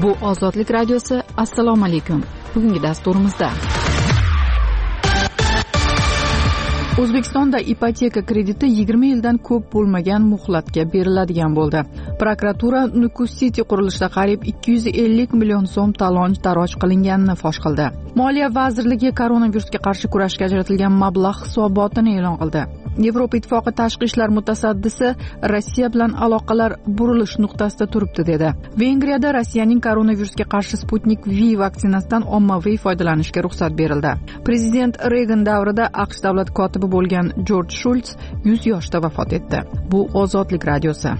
Bu Ozodlik radiosi. Assalomu alaykum. Bugungi dasturimizda O'zbekistonda ipoteka krediti 20 yildan ko'p bo'lmagan muhlatga beriladigan bo'ldi. Prokuratura Nukus City qurilishida qariyb 250 million so'm talon-taroj qilinganini fosh qildi. Moliya vazirligi koronavirusga qarshi kurashga ajratilgan mablag' hisobotini e'lon qildi. Yevropa Ittifoqi tashqi ishlar mutasaddisi Rossiya bilan aloqalar burilish nuqtasida turibdi dedi. Vengriyada Rossiyaning koronavirusga qarshi Sputnik V vaksinasidan ommaviy foydalanishga ruxsat berildi. Prezident Reagan davrida AQSh davlat kotibi bo'lgan Jorj Shults 100 yoshda vafot etdi. Bu Ozodlik radiosi.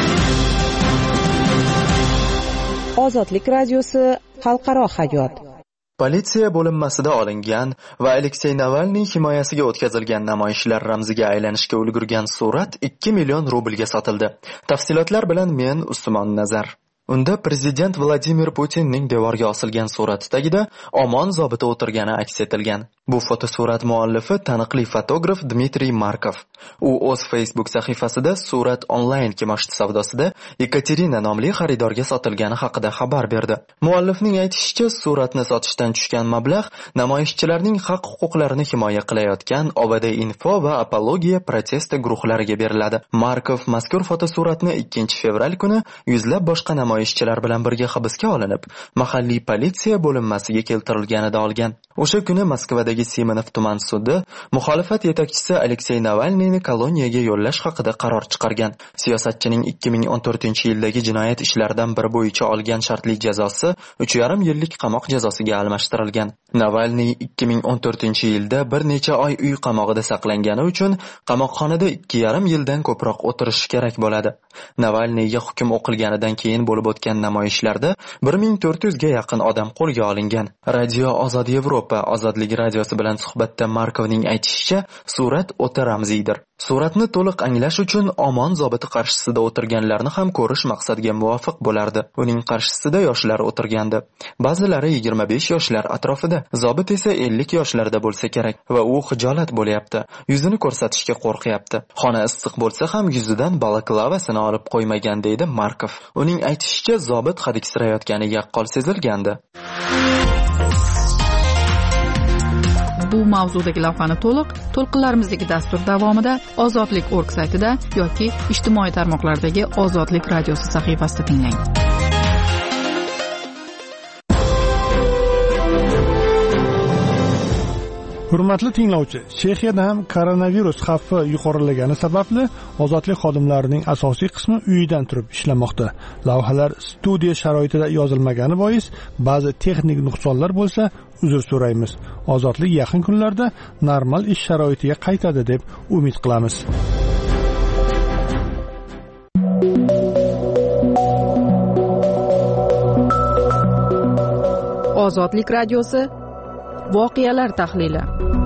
Ozodlik radiosi xalqaro hayot. Politsiya bo'linmasida olingan va Aleksey Navalniy himoyasiga o'tkazilgan namoyishlar ramziga aylanishga ulgurgan surat 2 million rublga sotildi. Tafsilotlar bilan men Usmon Nazar. Unda prezident Vladimir Putinning devorga osilgan surati tagida omon zobiti o'tirgani aks etilgan. Bu fotosurat muallifi taniqli fotograf Dmitriy Markov. U o'z Facebook sahifasida surat onlayn kimoshdi savdosida Ekaterina nomli xaridorga sotilgani haqida xabar berdi. Muallifning aytishicha, suratni sotishdan tushgan mablag' namoyishchilarning haq-huquqlarini himoya qilayotgan Obada Info va Apologiya protesti guruhlariga beriladi. Markov mazkur fotosuratni 2-fevral kuni yuzlab boshqa namoyishchilar bilan birga hibsga olinib, mahalliy politsiya bo'linmasiga keltirilganida olgan. O'sha kuni Moskvadagi Semenov tuman sudi muxolifat yetakchisi Aleksey Navalniyni koloniyaga yo'llash haqida qaror chiqargan. Siyosatchining 2014-yildagi jinoyat ishlaridan biri bo'yicha olgan shartli jazosi 3,5 yillik qamoq jazosiga almashtirilgan. Navalniy 2014-yilda bir necha oy uy qamog'ida saqlangani uchun qamoqxonada 2,5 yildan ko'proq o'tirishi kerak bo'ladi. Navalniyga hukm o'qilganidan keyin bo'lib o'tgan namoyishlarda 1400 ga yaqin odam qo'lga olingan. Radio Ozod Yevropa Ozodlik radiosi bilan suhbatda Markovning aytishicha, surat o'ta ramziydir. Suratni to'liq anglash uchun omon zobiti qarshisida o'tirganlarni ham ko'rish maqsadga muvofiq bo'lardi. Uning qarshisida yoshlar o'tirgandi. Ba'zilari 25 yoshlar atrofida, zobit esa 50 yoshlarda bo'lsa kerak va u xijolat bo'lyapti. Yuzini ko'rsatishga qo'rqyapti. Xona issiq bo'lsa ham yuzidan balaklavasini olib qo'ymagan deydi Markov. Uning aytishicha, zobit hadiksirayotgani yaqqol sezilgandi. Bu mavzudagi lavhani to'lqinlarimizdagi dastur davomida Ozodlik.org saytida yoki ijtimoiy tarmoqlardagi Ozodlik radiosi sahifasida tinglang. Hurmatli tinglovchi, Chexiyada ham koronavirus xavfi yuqorilagani sababli ozodlik xodimlarining asosiy qismi uyidan turib ishlamoqda. Lavhalar studiya sharoitida yozilmagani bois ba'zi texnik nuqsonlar bo'lsa, uzr so'raymiz. Ozodlik yaqin kunlarda normal ish sharoitiga qaytadi deb umid qilamiz. Ozodlik radiosi voqealar tahlili.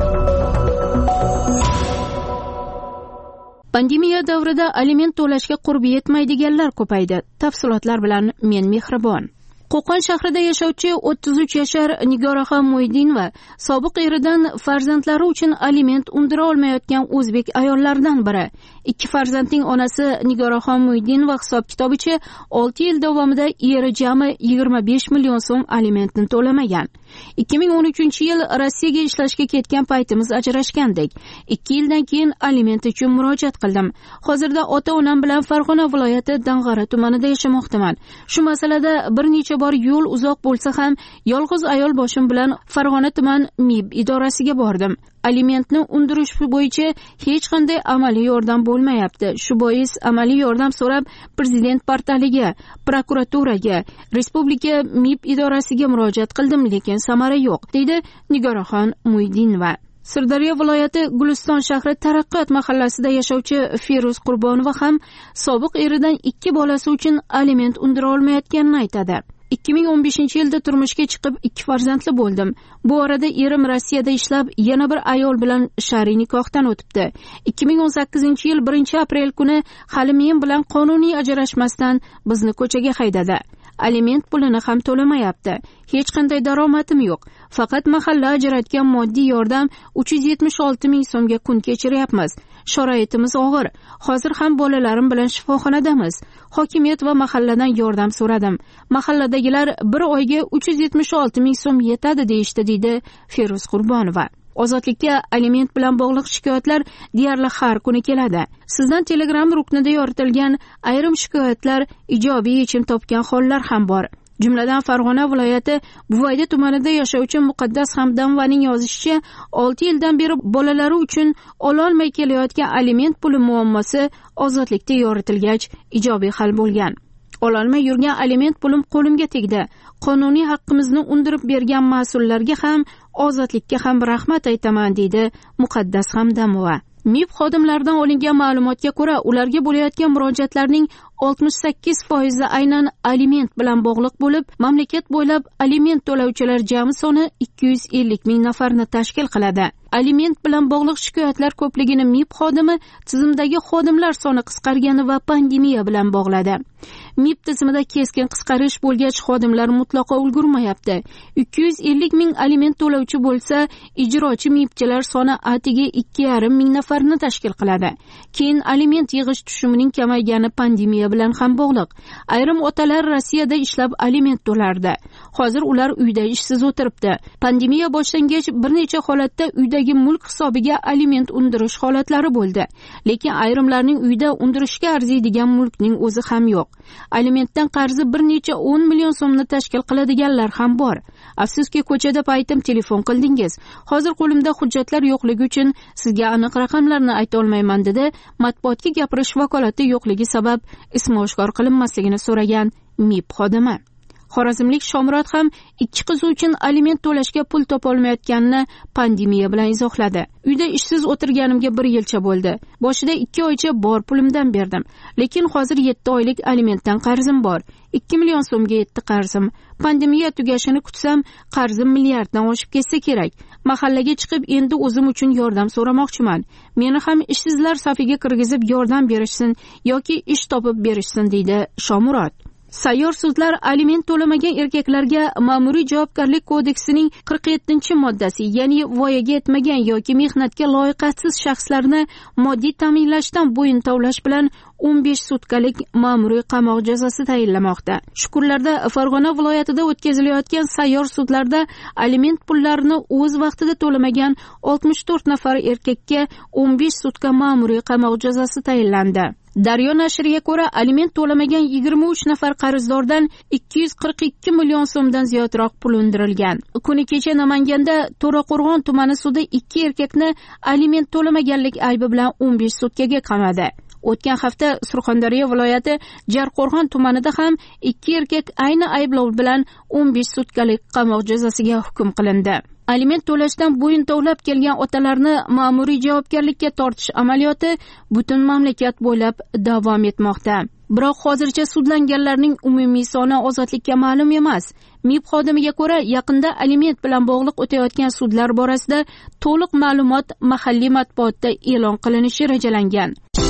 Pandemiya davrida aliment to'lashga qurbi yetmaydiganlar ko'paydi. Tafsilotlar bilan men Mehribon. Qo'qon shahrida yashovchi 33 yashar Nigoraxon Muidinova sobiq eridan farzandlari uchun aliment undira olmayotgan o'zbek ayollaridan biri. 2 farzandning onasi Nigoraxon Muidinova hisob-kitobicha 6 yil davomida eri jami 25 million so'm alimentni to'lamagan. 2013-yil Rossiyaga ishlashga ketgan paytimiz ajrashgandik. 2 yildan keyin aliment uchun murojaat qildim. Hozirda ota-onam bilan Farg'ona viloyati Dang'ara tumanida yashamoqdaman. Shu masalada bir necha bor yo'l uzoq bo'lsa ham yolg'iz ayol boshim bilan Farg'ona tuman MIB idorasiga bordim. Alimentni undirish bo'yicha hech qanday amaliy yordam bo'lmayapti. Shu bois amaliy yordam so'rab prezident portaliga, prokuraturaga, respublika MIB idorasiga murojaat qildim, lekin samara yo'q, deydi Nigoraxon Muidinova. Sirdaryo viloyati Guliston shahri Taraqqiyot mahallasida yashovchi Feruz Qurbonova ham sobiq eridan 2 bolasi uchun aliment undira olmayotganini aytadi. 2015-yilda turmushga chiqib 2 farzandli bo'ldim. Bu orada erim Rossiyada ishlab, yana bir ayol bilan shar'iy nikohdan o'tibdi. 2018-yil 1-aprel kuni hali men bilan qonuniy ajrashmasdan bizni ko'chaga haydadi. aliment pulini ham to'lamayapti. Hech qanday daromadim yo'q. Faqat mahalla ajratgan moddiy yordam 376 ming so'mga kun kechiryapmiz. Sharoitimiz og'ir. Hozir ham bolalarim bilan shifoxonadamiz. Hokimiyat va mahalladan yordam so'radim. Mahalladagilar bir oyga 376 ming so'm yetadi deyishdi, deydi Feruz Qurbonova. Ozodlikka aliment bilan bog'liq shikoyatlar deyarli har kuni keladi. Sizdan Telegram ruknida yoritilgan ayrim shikoyatlar ijobiy yechim topgan hollar ham bor. Jumladan Farg'ona viloyati Buvayda tumanida yashovchi Muqaddas Hamdamovaning yozishicha, 6 yildan beri bolalari uchun ololmay kelayotgan aliment puli muammosi ozodlikda yoritilgach ijobiy hal bo'lgan. Ololmay yurgan aliment pulim qo'limga tegdi. Qonuniy haqqimizni undirib bergan mas'ullarga ham, ozodlikka ham rahmat aytaman, deydi Muqaddas Hamdamova. MIB xodimlaridan olingan ma'lumotga ko'ra, ularga bo'layotgan murojaatlarning 68% aynan aliment bilan bog'liq bo'lib, mamlakat bo'ylab aliment to'lovchilar jami soni 250 ming nafarni tashkil qiladi. Aliment bilan bog'liq shikoyatlar ko'pligini MIB xodimi tizimdagi xodimlar soni qisqargani va pandemiya bilan bog'ladi. MIB tizimida keskin qisqarish bo'lgach, xodimlar mutlaqo ulgurmayapti. 250 ming aliment to'lovchi bo'lsa, ijrochi MIBchilar soni atiga 2,5 ming nafarni tashkil qiladi. Keyin aliment yig'ish tushumining kamaygani pandemiya bilan ham bog'liq. Ayrim otalar Rossiyada ishlab aliment to'lardi. Hozir ular uyda ishsiz o'tiribdi. Pandemiya boshlangach bir necha holatda uydagi mulk hisobiga aliment undirish holatlari bo'ldi. Lekin ayrimlarning uyda undirishga arziydigan mulkning o'zi ham yo'q. Alimentdan qarzi bir necha 10 million so'mni tashkil qiladiganlar ham bor. Afsuski, ko'chada paytim telefon qildingiz. Hozir qo'limda hujjatlar yo'qligi uchun sizga aniq raqamlarni ayta olmayman, dedi. Matbuotga gapirish vakolati yo'qligi sabab ismi oshkor qilinmasligini so'ragan MIB xodimi. Xorazmlik Shomurod ham 2 qizi uchun aliment to'lashga pul topa olmayotganini pandemiya bilan izohladi. Uyda ishsiz o'tirganimga 1 yilcha bo'ldi. Boshida 2 oycha bor pulimdan berdim. Lekin hozir 7 oylik alimentdan qarzim bor. 2 million so'mga yetdi qarzim. Pandemiya tugashini kutsam, qarzim milliarddan oshib ketsa kerak. Mahallaga chiqib endi o'zim uchun yordam so'ramoqchiman. Meni ham ishsizlar safiga kirgizib yordam berishsin yoki ish topib berishsin, deydi Shomurod. Sayyor sudlar aliment to'lamagan erkaklarga Ma'muriy javobgarlik kodeksining 47-moddasi, ya'ni voyaga yetmagan yoki mehnatga loyiqatsiz shaxslarni moddiy ta'minlashdan bo'yin tovlash bilan 15 sutkalik ma'muriy qamoq jazosi tayinlamoqda. Shukurlarda Farg'ona viloyatida o'tkazilayotgan sayyor sudlarda aliment pullarini o'z vaqtida to'lamagan 64 nafar erkakka 15 sutka ma'muriy qamoq jazosi tayinlandi. Daryo nashriga ko'ra, aliment to'lamagan 23 nafar qarzdordan 242 million so'mdan ziyodroq pul undirilgan. Kuni kecha Namanganda To'raqo'rg'on tumani sudi 2 erkakni aliment to'lamaganlik aybi bilan 15 sutkaga qamadi. O'tgan hafta Surxondaryo viloyati Jarqo'rg'on tumanida ham 2 erkak ayni ayblov bilan 15 sutkalik qamoq jazosiga hukm qilindi. Aliment to'lashdan bo'yin tovlab kelgan otalarni ma'muriy javobgarlikka tortish amaliyoti butun mamlakat bo'ylab davom etmoqda. Biroq hozircha sudlanganlarning umumiy soni ozodlikka ma'lum emas. MIB xodimiga ko'ra, yaqinda aliment bilan bog'liq o'tayotgan sudlar borasida to'liq ma'lumot mahalliy matbuotda e'lon qilinishi rejalangan.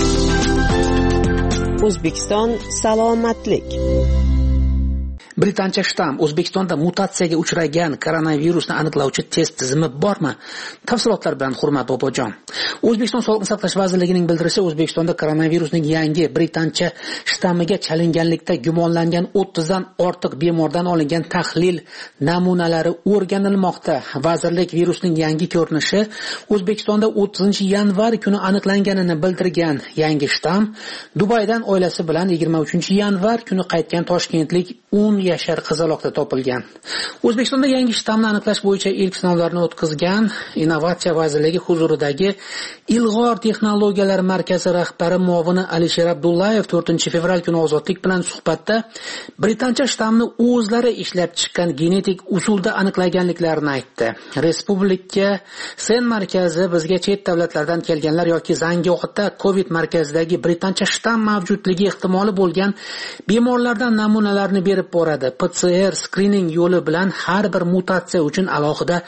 O'zbekiston salomatlik. Britancha shtamm O'zbekistonda mutatsiyaga uchragan koronavirusni aniqlovchi test tizimi bormi? Tafsilotlar bilan Hurmat Bobojon. O'zbekiston Sog'liqni saqlash vazirligining bildirishicha, O'zbekistonda koronavirusning yangi britancha shtammiga chalinganlikda gumonlangan 30 dan ortiq bemordan olingan tahlil namunalari o'rganilmoqda. Vazirlik virusning yangi ko'rinishi O'zbekistonda 30-yanvar kuni aniqlanganini bildirgan. Yangi shtamm Dubaydan oilasi bilan 23-yanvar kuni qaytgan toshkentlik 10 yashar qizaloqda topilgan. O'zbekistonda yangi shtammni aniqlash bo'yicha ilk sinovlarni o'tkazgan Innovatsiya vazirligi huzuridagi Ilg'or texnologiyalar markazi rahbari muovini Alisher Abdullayev 4-fevral kuni Ozodlik bilan suhbatda britancha shtammni o'zlari ishlab chiqqan genetik usulda aniqlaganliklarini aytdi. Respublika Sen markazi bizga chet davlatlardan kelganlar yoki Zangiota COVID markazidagi britancha shtamm mavjudligi ehtimoli bo'lgan bemorlardan namunalarni berib boradi. PCR screening yo'li bilan har bir mutatsiya uchun alohida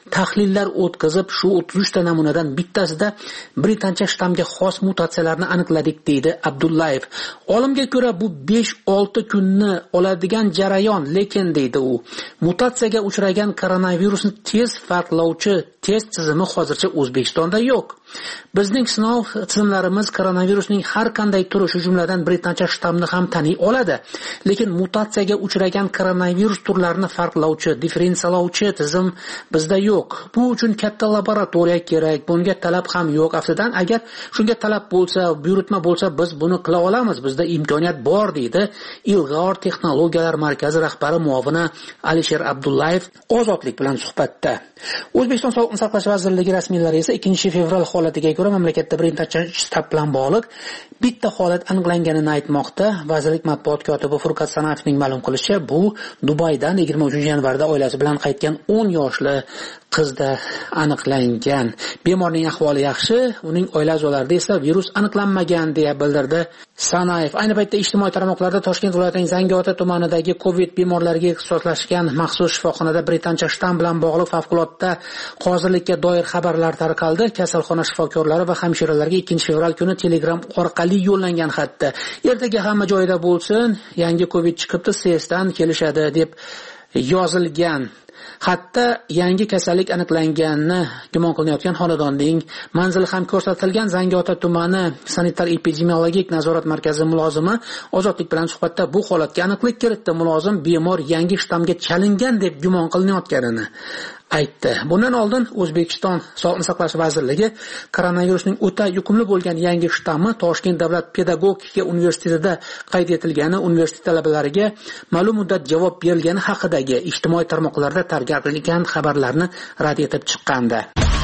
tahlillar o'tkazib, shu 33 ta namunadan bittasida britancha shtammga xos mutatsiyalarni aniqladik, deydi Abdullayev. Olimga ko'ra bu 5-6 kunni oladigan jarayon, lekin deydi u, mutatsiyaga uchragan koronavirusni tez farqlovchi test tizimi hozircha O'zbekistonda yo'q. Bizning sinov tizimlarimiz koronavirusning har qanday turi, shu jumladan britancha shtammni ham taniy oladi, lekin mutatsiyaga uchragan koronavirus turlarini farqlovchi, differensiyalovchi tizim bizda yo'q. Bu uchun katta laboratoriya kerak, bunga talab ham yo'q. Aftidan, agar shunga talab bo'lsa, buyurtma bo'lsa, biz buni qila olamiz. Bizda imkoniyat bor, deydi Ilg'or texnologiyalar markazi rahbari muovini Alisher Abdullayev Ozodlik bilan suhbatda. O'zbekiston Sog'liqni saqlash vazirligi rasmiylari esa 2-fevral holatiga ko'ra mamlakatda birinchi shtab bilan bog'liq bitta holat aniqlanganini aytmoqda. Vazirlik matbuot kotibi Furqat Sanafning ma'lum qilishicha, bu Dubaydan 23-yanvarda oilasi bilan qaytgan 10 yoshli qizda aniqlangan. Bemorning ahvoli yaxshi, uning oila a'zolarida esa virus aniqlanmagan deya bildirdi Sanayev. Ayni paytda ijtimoiy tarmoqlarda Toshkent viloyatining Zangiota tumanidagi COVID bemorlariga ixtisoslashgan maxsus shifoxonada britancha shtamm bilan bog'liq favqulodda hozirlikka doir xabarlar tarqaldi. Kasalxona shifokorlari va hamshiralarga 2-fevral kuni Telegram orqali yo'llangan xatda ertaga hamma joyida bo'lsin, yangi COVID chiqibdi, SESdan kelishadi deb yozilgan. Hatto yangi kasallik aniqlanganini gumon qilinayotgan xonadonning manzili ham ko'rsatilgan. Zangiota tumani sanitar-epidemiologik nazorat markazi mulozimi Ozodlik bilan suhbatda bu holatga aniqlik kiritdi. Mulozim bemor yangi shtammga chalingan deb gumon qilinayotganini aytdi. Bundan oldin O'zbekiston Sog'liqni saqlash vazirligi koronavirusning o'ta yuqumli bo'lgan yangi shtammi Toshkent davlat pedagogika universitetida qayd etilgani, universitet talabalariga ma'lum muddat javob berilgani haqidagi ijtimoiy tarmoqlarda tarqatilgan xabarlarni rad etib chiqqandi.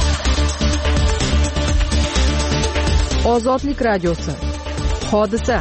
Ozodlik radiosi. Hodisa.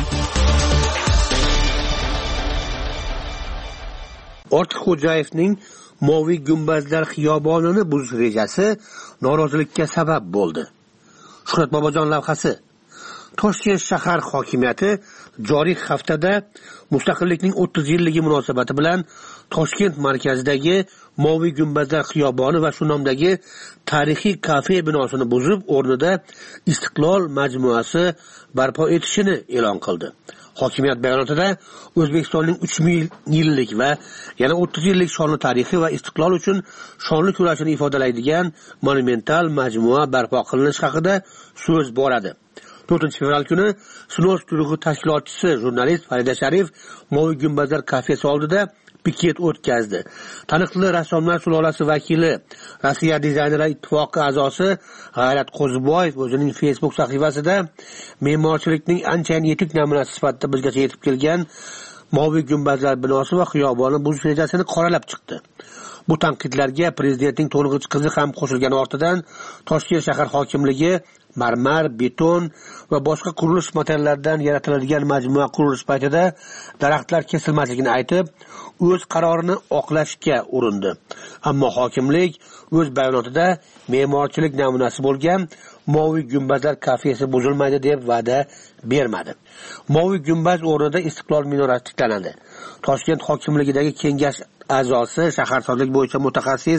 Ortiqxo'jayevning Moviy gumbazlar xiyobonini buzish rejasi norozilikka sabab bo'ldi. Shuhrat Bobojon lavhasi. Toshkent shahar hokimiyati joriy haftada mustaqillikning 30 yilligi munosabati bilan Toshkent markazidagi Moviy gumbazlar xiyoboni va shu nomdagi tarixiy kafe binosini buzib, o'rnida Istiqlol majmuasi barpo etishini e'lon qildi. Hokimiyat bayonotida O'zbekistonning 3000 yillik va yana 30 yillik shonli tarixi va istiqlol uchun shonli kurashini ifodalaydigan monumental majmua barpo qilinishi haqida so'z boradi. 4-fevral kuni Snos guruhi tashkilotchisi jurnalist Farida Sharif Moviy gumbazlar kafesi oldida piket o'tkazdi. Taniqli rassomlar sulolasi vakili, Rossiya dizaynerlar ittifoqi a'zosi G'ayrat Qo'ziboyev o'zining Facebook sahifasida me'morchilikning anchayin yetuk namunasi sifatida bizgacha yetib kelgan Moviy gumbazlar binosi va xiyoboni buzish rejasini qoralab chiqdi. Bu tanqidlarga prezidentning to'ng'ich qizi ham qo'shilgani ortidan Toshkent shahar hokimligi marmar, beton va boshqa qurilish materiallaridan yaratiladigan majmua qurilish paytida daraxtlar kesilmasligini aytib, o'z qarorini oqlashga urindi. Ammo hokimlik o'z bayonotida me'morchilik namunasi bo'lgan Moviy gumbazlar kafesi buzilmaydi deb va'da bermadi. Moviy gumbaz o'rnida Istiqlol minorasi tiklanadi. Toshkent hokimligidagi kengash a'zosi, shaharsozlik bo'yicha mutaxassis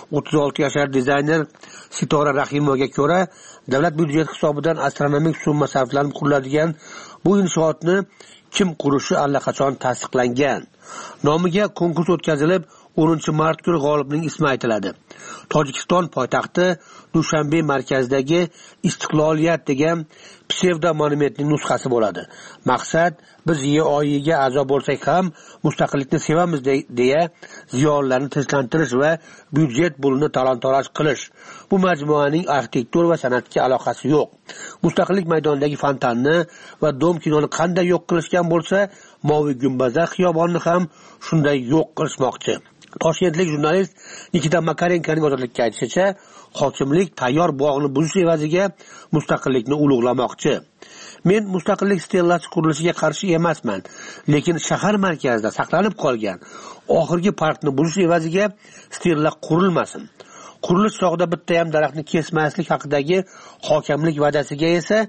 36 yoshli dizayner Sitora Rahimovaga ko'ra, davlat byudjeti hisobidan astronomik summa sarflanib quriladigan bu inshootni kim qurishi allaqachon tasdiqlangan. Nomiga konkurs o'tkazilib, 10-mart kuni g'olibning ismi aytiladi. Tojikiston poytaxti Dushanbe markazidagi Istiqloliyat degan psevdo monumentning nusxasi bo'ladi. Maqsad biz YOIga a'zo bo'lsak ham mustaqillikni sevamiz deya ziyolilarni tinchlantirish va byudjet pulini talon-toroj qilish. Bu majmuaning arxitektura va san'atga aloqasi yo'q. Mustaqillik maydonidagi fontanni va dom kinoni qanday yo'q qilishgan bo'lsa, Moviy gumbazlar xiyobonini ham shunday yo'q qilishmoqchi. Toshkentlik jurnalist Nikita Makarenkoning Ozodlikka aytishicha, hokimlik tayyor bog'ni buzish evaziga mustaqillikni ulug'lamoqchi. Men mustaqillik stellasi qurilishiga qarshi emasman, lekin shahar markazida saqlanib qolgan oxirgi parkni buzish evaziga stella qurilmasin. Qurilish chog'ida bitta ham daraxtni kesmaslik haqidagi hokimlik va'dasiga esa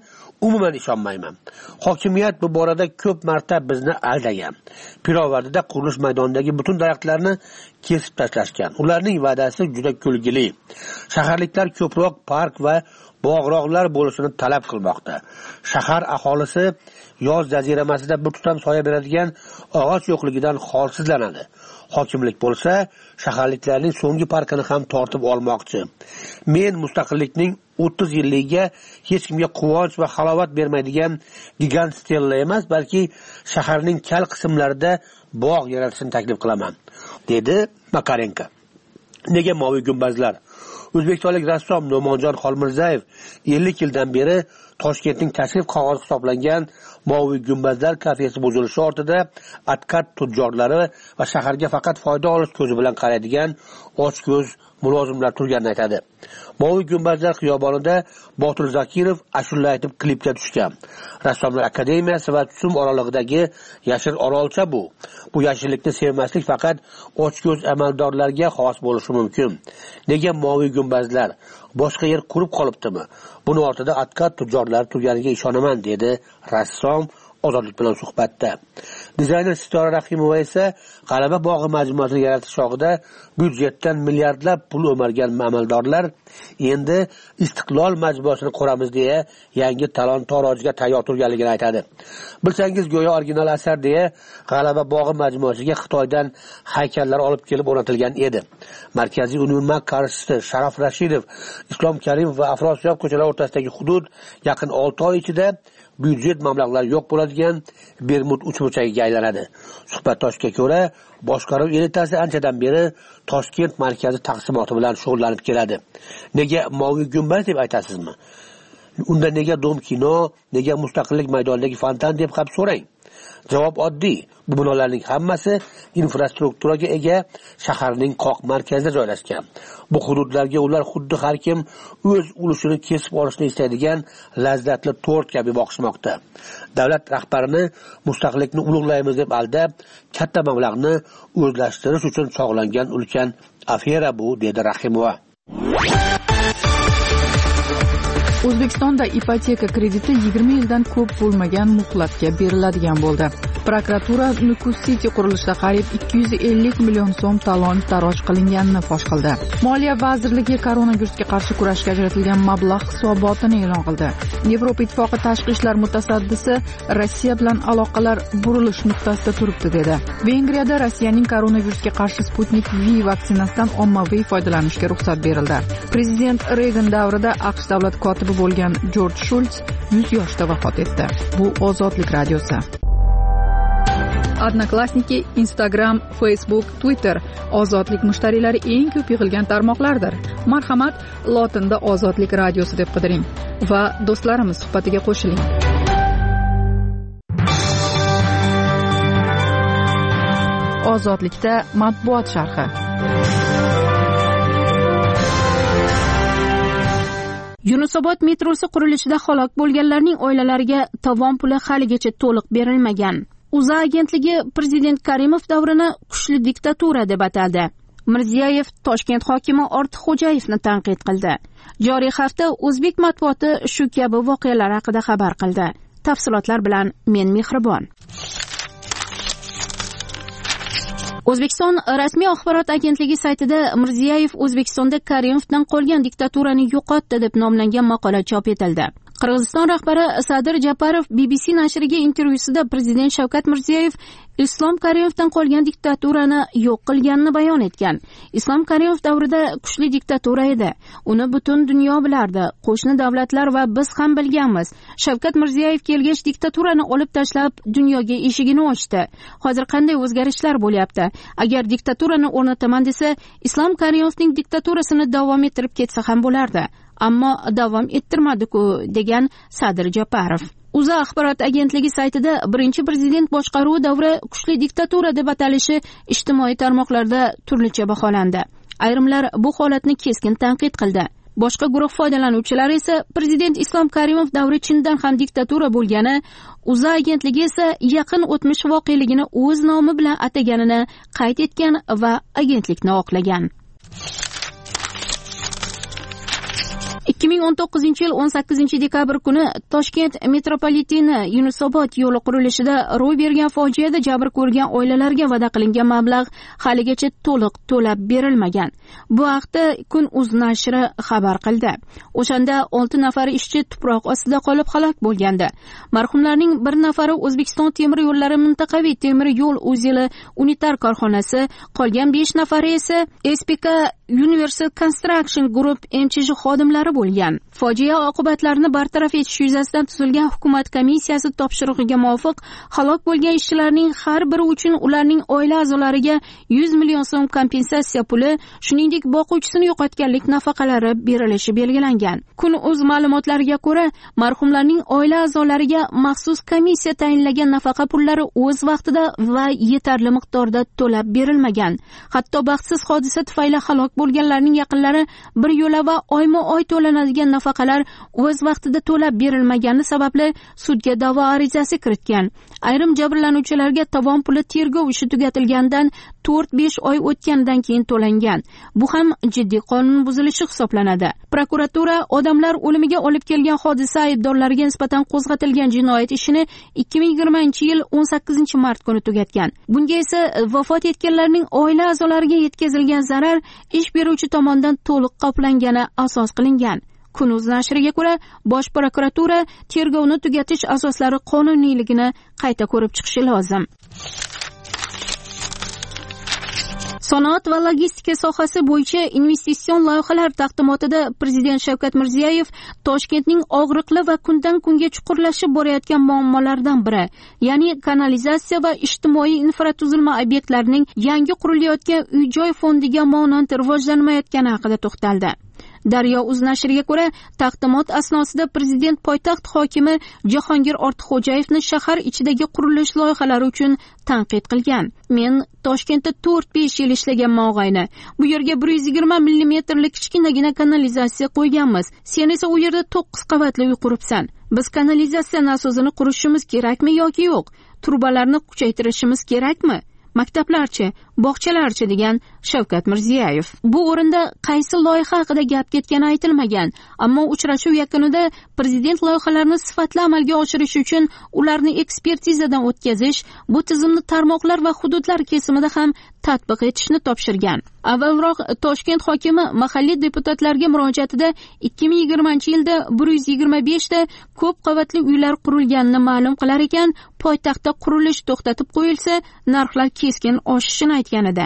umuman ishonmayman. Hokimiyat bu borada ko'p marta bizni aldagan. Pirovardida qurilish maydonidagi butun daraxtlarni kesib tashlashgan. Ularning va'dasi juda kulgili. Shaharliklar ko'proq park va bog'roqlar bo'lishini talab qilmoqda. Shahar aholisi yoz jaziramasida bir tutam soya beradigan og'och yo'qligidan holsizlanadi. Hokimlik bo'lsa, shaharliklarning so'nggi parkini ham tortib olmoqchi. Men mustaqillikning 30 yilligiga hech kimga quvonch va halovat bermaydigan gigant stella emas, balki shaharning kal qismlarida bog' yaratishni taklif qilaman, dedi Makarenko. Nega moviy gumbazlar? O'zbekistonlik rassom No'monjon Xolmirzayev 50 yildan beri Toshkentning tashrif qog'ozi hisoblangan moviy gumbazlar kafesi buzilishi ortida atkat tujjorlari va shaharga faqat foyda olish ko'zi bilan qaraydigan ochko'z mulozimlar turganini aytadi. Moviy gumbazlar xiyobonida Botir Zakirov ashula aytib klipga tushgan. Rassomlar akademiyasi va Tusum oralig'idagi yashil orolcha bu. Bu yashillikni sevmaslik faqat ochko'z amaldorlarga xos bo'lishi mumkin. Nega moviy gumbazlar? Boshqa yer qurib qolibdimi? Buni ortida atkat tujjorlar turganiga ishonaman, dedi rassom Ozodlik bilan suhbatda. Dizayner Sitora Rahimova esa G'alaba bog'i majmuasini yaratish chog'ida byudjetdan milliardlab pul o'margan amaldorlar endi Istiqlol majmuasini quramiz deya yangi talon-torojga tayyor turganligini aytadi. Bilsangiz, go'yo original asar deya G'alaba bog'i majmuasiga Xitoydan haykallar olib kelib o'rnatilgan edi. Markaziy Union qarshisi Sharof Rashidov, Islom Karimov va Afrosiyob ko'chalari o'rtasidagi hudud yaqin 6 oy ichida byudjet mablag'lari yo'q bo'ladigan Bermud uchburchagiga aylanadi. Suhbatdoshga ko'ra, boshqaruv elitasi anchadan beri Toshkent markazi taqsimoti bilan shug'ullanib keladi. Nega moviy gumbaz deb aytasizmi? Unda nega Dom kino, nega Mustaqillik maydonidagi fontan deb ham so'rang. Javob oddiy. Bu binolarning hammasi infrastrukturaga ega shaharning qoq markazida joylashgan. Bu hududlarga ular xuddi har kim o'z ulushini kesib olishni istaydigan lazzatli tort kabi boqishmoqda. Davlat rahbarini mustaqillikni ulug'laymiz deb aldab, katta mablag'ni o'zlashtirish uchun chog'langan ulkan afera bu, dedi Rahimova. O'zbekistonda ipoteka krediti 20 yildan ko'p bo'lmagan muhlatga beriladigan bo'ldi. Prokuratura Nukus City qurilishida qariyb 250 million so'm talon-taroj qilinganini fosh qildi. Moliya vazirligi koronavirusga qarshi kurashga ajratilgan mablag' hisobotini e'lon qildi. Yevropa Ittifoqi tashqi ishlar mutasaddisi Rossiya bilan aloqalar burilish nuqtasida turibdi, dedi. Vengriyada Rossiyaning koronavirusga qarshi Sputnik V vaksinasidan ommaviy foydalanishga ruxsat berildi. Prezident Reagan davrida AQSh davlat kotibi bo'lgan Jorj Shults 100 yoshda vafot etdi. Bu Ozodlik radiosi. Odnoklassniki, Instagram, Facebook, Twitter Ozodlik mushtariylari eng ko'p yig'ilgan tarmoqlardir. Marhamat, lotinda Ozodlik radiosi deb qidiring va do'stlarimiz suhbatiga qo'shiling. Ozodlikda matbuot sharhi. Yunusobod metrosi qurilishida halok bo'lganlarning oilalariga tovon puli haligacha to'liq berilmagan. O'zA agentligi Prezident Karimov davrini kuchli diktatura deb atadi. Mirziyoyev Toshkent hokimi Ortiqxo'jayevni tanqid qildi. Joriy hafta o'zbek matbuoti shu kabi voqealar haqida xabar qildi. Tafsilotlar bilan men Mehribon. O'zbekiston rasmiy axborot agentligi saytida Mirziyoyev O'zbekistonda Karimovdan qolgan diktaturani yo'qotdi deb nomlangan maqola chop etildi. Qirg'iziston rahbari Sadir Japarov BBC nashriga intervyusida Prezident Shavkat Mirziyoyev Islom Karimovdan qolgan diktaturani yo'q qilganini bayon etgan. Islom Karimov davrida kuchli diktatura edi. Uni butun dunyo bilardi. Qo'shni davlatlar va biz ham bilganmiz. Shavkat Mirziyoyev kelgach diktaturani olib tashlab dunyoga eshigini ochdi. Hozir qanday o'zgarishlar bo'lyapti? Agar diktaturani o'rnataman desa, Islom Karimovning diktaturasini davom ettirib ketsa ham bo'lardi. Ammo davom ettirmadi-ku, degan Sadir Japarov. O'zA axborot agentligi saytida birinchi prezident boshqaruvi davri kuchli diktatura deb atalishi ijtimoiy tarmoqlarda turlicha baholandi. Ayrimlar bu holatni keskin tanqid qildi. Boshqa guruh foydalanuvchilari esa prezident Islom Karimov davri chindan ham diktatura bo'lgani, O'zA agentligi esa yaqin o'tmish voqeligini o'z nomi bilan ataganini qayd etgan va agentlikni oqlagan. 2019 yil 18 dekabr kuni Toshkent metropoliteni Yunusobod yo'li qurilishida ro'y bergan fojiada jabr ko'rgan oilalarga va'da qilingan mablag' haligacha to'liq to'lab berilmagan. Bu haqda Kun.uz nashri xabar qildi. O'shanda 6 nafar ishchi tuproq ostida qolib halok bo'lgandi. Marhumlarning bir nafari O'zbekiston temir yo'llari mintaqaviy temir yo'l uzeli unitar korxonasi, qolgan 5 nafari esa SPK Universal Construction Group MChJ xodimlari bo'lgan. Fojia oqibatlarini bartaraf etish yuzasidan tuzilgan hukumat komissiyasi topshirig'iga muvofiq halok bo'lgan ishchilarning har biri uchun ularning oila a'zolariga 100 million so'm kompensatsiya puli, shuningdek boquvchisini yo'qotganlik nafaqalari berilishi belgilangan. Kun.uz ma'lumotlariga ko'ra, marhumlarning oila a'zolariga maxsus komissiya tayinlagan nafaqa pullari o'z vaqtida va yetarli miqdorda to'lab berilmagan. Hatto baxtsiz hodisa tufayli halok bo'lganlarning yaqinlari bir yo'la va oyma-oy to'lanadigan nafaqalar o'z vaqtida to'lab berilmagani sababli sudga da'vo arizasi kiritgan. Ayrim jabrlanuvchilarga tovon puli tergov ishi tugatilgandan 4-5 oy o'tgandan keyin to'langan. Bu ham jiddiy qonun buzilishi hisoblanadi. Prokuratura odamlar o'limiga olib kelgan hodisa aybdorlariga nisbatan qo'zg'atilgan jinoyat ishini 2020-yil 18-mart kuni tugatgan. Bunga esa vafot etganlarning oila a'zolariga yetkazilgan zarar ish beruvchi tomonidan to'liq qoplangani asos qilingan. Kun.uz nashriga ko'ra, Bosh prokuratura tergovni tugatish asoslari qonuniyligini qayta ko'rib chiqishi lozim. Sanoat va logistika sohasi bo'yicha investitsion loyihalar taqdimotida Prezident Shavkat Mirziyoyev Toshkentning og'riqli va kundan kunga chuqurlashib borayotgan muammolardan biri, ya'ni kanalizatsiya va ijtimoiy infratuzilma obyektlarining yangi qurilayotgan uy-joy fondiga monand rivojlanmayotgani haqida to'xtaldi. Daryo.uz nashriga ko'ra, taqdimot asnosida Prezident poytaxt hokimi Jahongir Ortiqxo'jayevni shahar ichidagi qurilish loyihalari uchun tanqid qilgan. Men Toshkentda 4-5 yil ishlaganman og'ayni. Bu yerga 120 mm kichkinagina kanalizatsiya qo'yganmiz. Sen esa u yerda 9 qavatli uy quribsan. Biz kanalizatsiya nasozini qurishimiz kerakmi yoki yo'q? Turbalarni kuchaytirishimiz kerakmi? Maktablarchi, bog'chalarchi degan Shavkat Mirziyoyev. Bu o'rinda qaysi loyiha haqida gap ketgani aytilmagan, ammo uchrashuv yakunida Prezident loyihalarni sifatli amalga oshirish uchun ularni ekspertizadan o'tkazish, bu tizimni tarmoqlar va hududlar kesimida ham tatbiq etishni topshirgan. Avvalroq Toshkent hokimi mahalliy deputatlarga murojaatida 2020-yilda 125 ta ko'p qavatli uylar qurilganini ma'lum qilar ekan, poytaxtda qurilish to'xtatib qo'yilsa, narxlar keskin oshishini aytgan edi.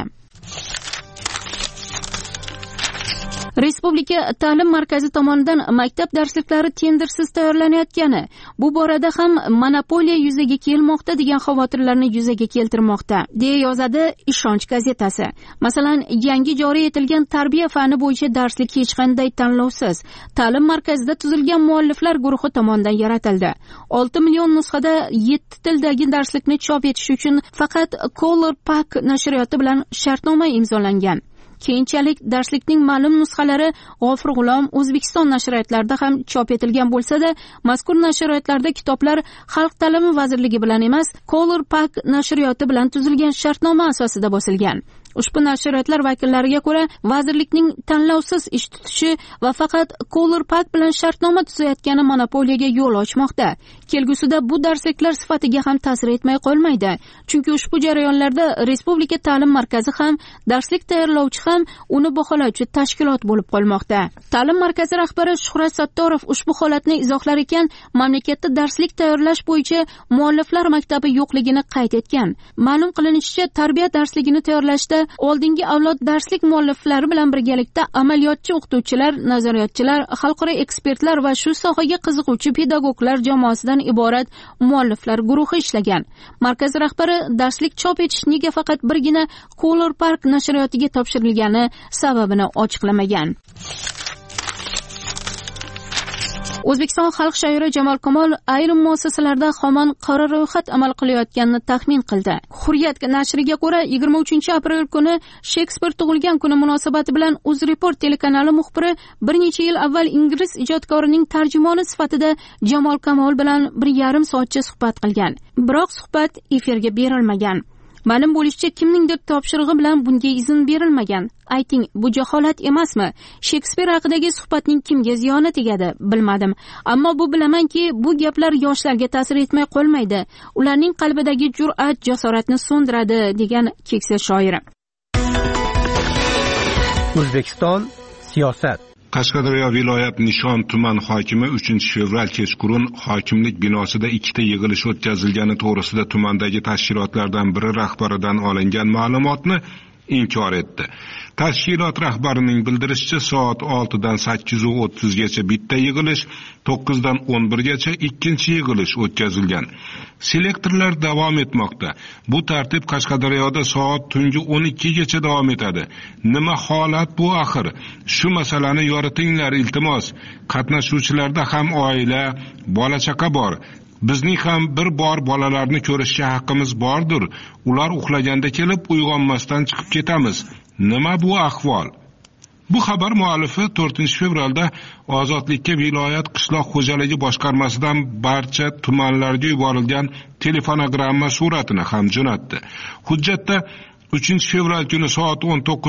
Respublika ta'lim markazi tomonidan maktab darsliklari tendersiz tayyorlanayotgani, bu borada ham monopoliya yuzaga kelmoqda degan xavotirlarni yuzaga keltirmoqda, deya yozadi Ishonch gazetasi. Masalan, yangi joriy etilgan tarbiya fani bo'yicha darslik hech qanday tanlovsiz ta'lim markazida tuzilgan mualliflar guruhi tomonidan yaratildi. 6 million nusxada 7 tildagi darslikni chop etish uchun faqat Color Pack nashriyoti bilan shartnoma imzolangan. Keyinchalik darslikning ma'lum nusxalari G'ofur G'ulom O'zbekiston nashriyotlarida ham chop etilgan bo'lsa-da, mazkur nashriyotlarda kitoblar Xalq ta'limi vazirligi bilan emas, Color Pack nashriyoti bilan tuzilgan shartnoma asosida bosilgan. Ushbu nashriyotlar vakillariga ko'ra, vazirlikning tanlovsiz ish tutishi va faqat Color Pack bilan shartnoma tuzayotgani monopoliyaga yo'l ochmoqda. Kelgusida bu darsliklar sifatiga ham ta'sir etmay qolmaydi. Chunki ushbu jarayonlarda Respublika ta'lim markazi ham, darslik tayyorlovchi ham, uni baholovchi tashkilot bo'lib qolmoqda. Ta'lim markazi rahbari Shuhrat Sattorov ushbu holatni izohlar ekan, mamlakatda darslik tayyorlash bo'yicha mualliflar maktabi yo'qligini qayd etgan. Ma'lum qilinishicha, tarbiya darsligini tayyorlashda oldingi avlod darslik mualliflari bilan birgalikda amaliyotchi o'qituvchilar, nazoratchilar, xalqaro ekspertlar va shu sohaga qiziquvchi pedagoglar jamoasidan iborat mualliflar guruhi ishlagan. Markaz rahbari darslik chop etish nega faqat birgina Color Park nashriyotiga topshirilgani sababini ochiqlamagan. O'zbekiston xalq shoiri Jamol Kamol ayrim muassasalarda hamon qora ro'yxat amal qilayotganini taxmin qildi. Hurriyat nashriga ko'ra, 23-aprel kuni Shekspir tug'ilgan kuni munosabati bilan UzReport telekanali muxbiri bir necha yil avval ingliz ijodkorining tarjimoni sifatida Jamol Kamol bilan 1,5 soatcha suhbat qilgan. Biroq suhbat efirga berilmagan. Ma'lum bo'lishicha, kimningdir topshirig'i bilan bunga izn berilmagan. Ayting, bu jaholat emasmi? Shekspir haqidagi suhbatning kimga ziyoni tegadi, bilmadim. Ammo bu bilamanki, bu gaplar yoshlarga ta'sir etmay qolmaydi. Ularning qalbidagi jur'at, jasoratni so'ndiradi, degan keksa shoir. O'zbekiston siyosat. Qashqadaryo viloyat Nishon tuman hokimi 3-fevral kechqurun hokimlik binosida ikkita yig'ilish o'tkazilgani to'g'risida tumandagi tashkilotlardan biri rahbaridan olingan ma'lumotni inkor etdi. Tashkilot rahbarining bildirishicha, soat 6 dan 8:30 gacha bitta yig'ilish, 9 dan 11 gacha ikkinchi yig'ilish o'tkazilgan. Selektorlar davom etmoqda. Bu tartib Qashqadaryoda soat tungi 12 gacha davom etadi. Nima holat bu axir? Shu masalani yoritinglar iltimos. Qatnashuvchilarda ham oila, bola chaqa bor. Bizning ham bir bor bolalarni ko'rishga haqqimiz bordir. Ular uxlaganda kelib uyg'onmasdan chiqib ketamiz. Nima bu ahvol? Bu xabar muallifi 4-fevralda Ozodlikka viloyat qishloq xo'jaligi boshqarmasidan barcha tumanlarga yuborilgan telefonogramma suratini ham jo'natdi. Hujjatda 3-fevral kuni soat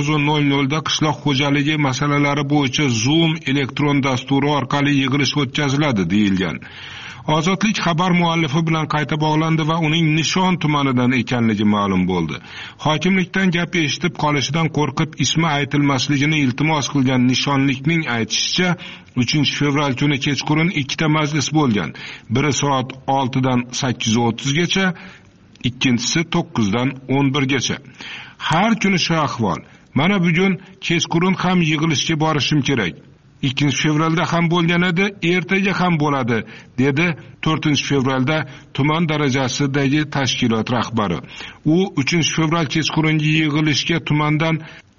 19:00 da qishloq xo'jaligi masalalari bo'yicha Zoom elektron dasturi orqali yig'ilish o'tkaziladi deyilgan. Ozodlik xabar muallifi bilan qayta bog'landi va uning Nishon tumanidan ekanligi ma'lum bo'ldi. Hokimlikdan gap eshitib qolishidan qo'rqib ismi aytilmasligini iltimos qilgan nishonlikning aytishicha, 3-fevral kuni kechqurun ikkita majlis bo'lgan. Biri soat 6 dan 8:30 gacha, ikkinchisi 9 dan 11 gacha. Har kuni shu ahvol. Mana bugun kechqurun ham yig'ilishga borishim kerak. 2-fevralda ham bo'lgan edi, ertaga ham bo'ladi, dedi 4-fevralda tuman darajasidagi tashkilot rahbari. U 3-fevral kechqurungi yig'ilishga tumandan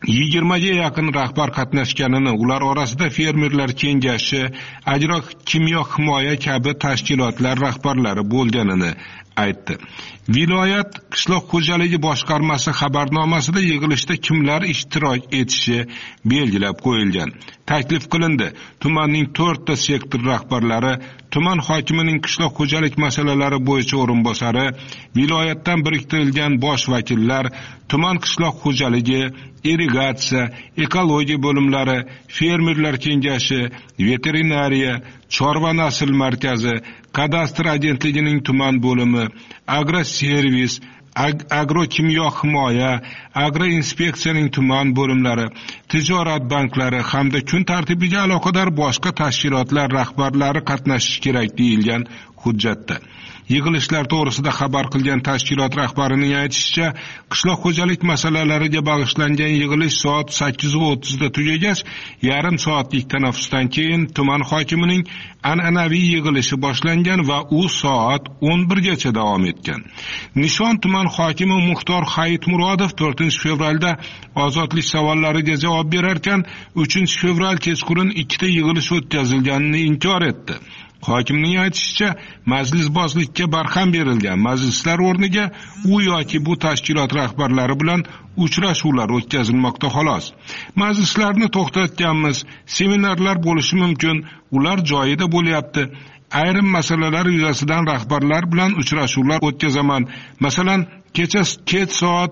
20 ga yaqin rahbar qatnashganini, ular orasida fermerlar kengashi, Agro kimyo himoya kabi tashkilotlar rahbarlari bo'lganini aytdi. Viloyat qishloq xo'jaligi boshqarmasi xabarnomasida yig'ilishda kimlar ishtirok etishi belgilab qo'yilgan. Taklif qilindi. Tumanning 4 ta sektor rahbarlari, tuman hokimining qishloq xo'jalik masalalari bo'yicha o'rinbosari, viloyatdan biriktirilgan bosh vakillar, tuman qishloq xo'jaligi, irrigatsiya, ekologiya bo'limlari, fermerlar kengashi, veterinariya, chorva nasl markazi, kadastr agentligining tuman bo'limi, agroservis, agrokimyo himoya, agroinspeksiyaning tuman bo'limlari, tijorat banklari hamda kun tartibiga aloqador boshqa tashkilotlar rahbarlari qatnashishi kerak deyilgan hujjatda. Yig'ilishlar to'g'risida xabar qilgan tashkilot rahbarining aytishicha, qishloq xo'jalik masalalariga bag'ishlangan yig'ilish soat 8:30 da tugagach, yarim soatlik tanaffusdan keyin tuman hokimining an'anaviy yig'ilishi boshlangan va u soat 11 gacha davom etgan. Nishon tuman hokimi Muxtor Hayitmurodov 4-fevralda Ozodlik savollariga javob berarkan, 3-fevral kechqurun ikkita yig'ilish o'tkazilganini inkor etdi. Hokimning aytishicha, majlisbozlikka barham berilgan. Majlislar o'rniga u yoki bu tashkilot rahbarlari bilan uchrashuvlar o'tkazilmoqda xolos. Majlislarni to'xtatganmiz, seminarlar bo'lishi mumkin, ular joyida bo'lyapti. Ayrim masalalar yuzasidan rahbarlar bilan uchrashuvlar o'tkazaman. Masalan, kech soat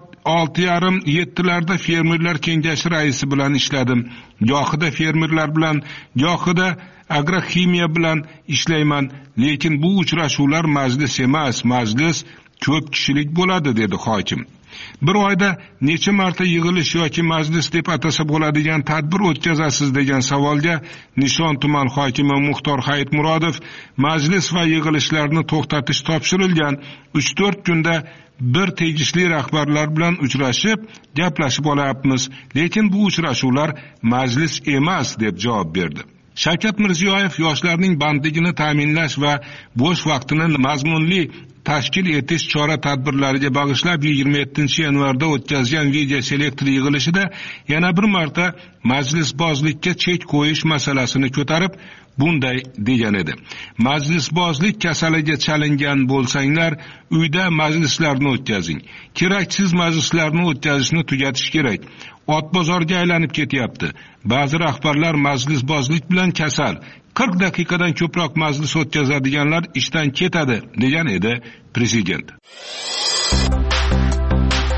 6:30-7larda fermerlar kengashi raisi bilan ishladim. Gohida fermerlar bilan, gohida agroximiya bilan ishlayman, lekin bu uchrashuvlar majlis emas, majlis ko'p kishilik bo'ladi, dedi hokim. Bir oyda necha marta yig'ilish yoki majlis deb atasa bo'ladigan tadbir o'tkazasiz degan savolga Nishon tuman hokimi Muxtor Hayitmurodov, majlis va yig'ilishlarni to'xtatish topshirilgan. 3-4 kunda bir tegishli rahbarlar bilan uchrashib, gaplashib olyapmiz, lekin bu uchrashuvlar majlis emas, deb javob berdi. Shavkat Mirziyoyev yoshlarning bandligini ta'minlash va bo'sh vaqtini mazmunli tashkil etish chora-tadbirlariga bag'ishlab 27-yanvarda o'tkazgan video selektor yig'ilishida yana bir marta majlisbozlikka chek qo'yish masalasini ko'tarib, bunday degan edi. Majlisbozlik kasaliga chalingan bo'lsanglar, uyda majlislarni o'tkazing. Keraksiz majlislarni o'tkazishni tugatish kerak. Ot bozorga aylanib ketyapti. Ba'zi rahbarlar majlisbozlik bilan kasal. 40 daqiqadan ko'proq majlis o'tkazadiganlar ishdan ketadi, degan edi prezident.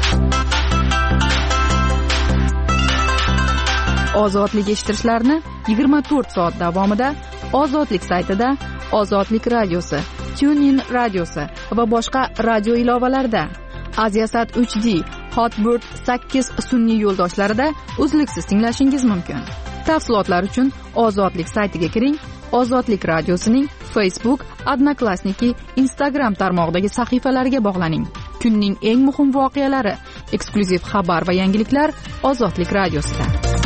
Ozodlik eshittirishlarni 24 soat davomida Ozodlik saytida, Ozodlik radiosi, TuneIn radiosi va boshqa radio ilovalarida, Aziasat 3D, Hotbird 8 sun'iy yo'ldoshlarida uzluksiz tinglashingiz mumkin. Tafsilotlar uchun Ozodlik saytiga kiring. Ozodlik radiosining Facebook, Odnoklassniki, Instagram tarmog'idagi sahifalariga bog'laning. Kunning eng muhim voqealari, eksklyuziv xabar va yangiliklar Ozodlik radiosida.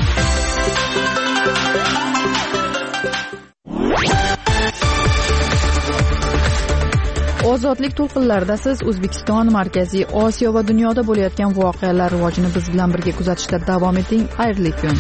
Ozodlik to'lqinlarida siz O'zbekiston, Markaziy Osiyo va dunyoda bo'layotgan voqealar rivojini biz bilan birga kuzatishda davom eting. Xayrli kun.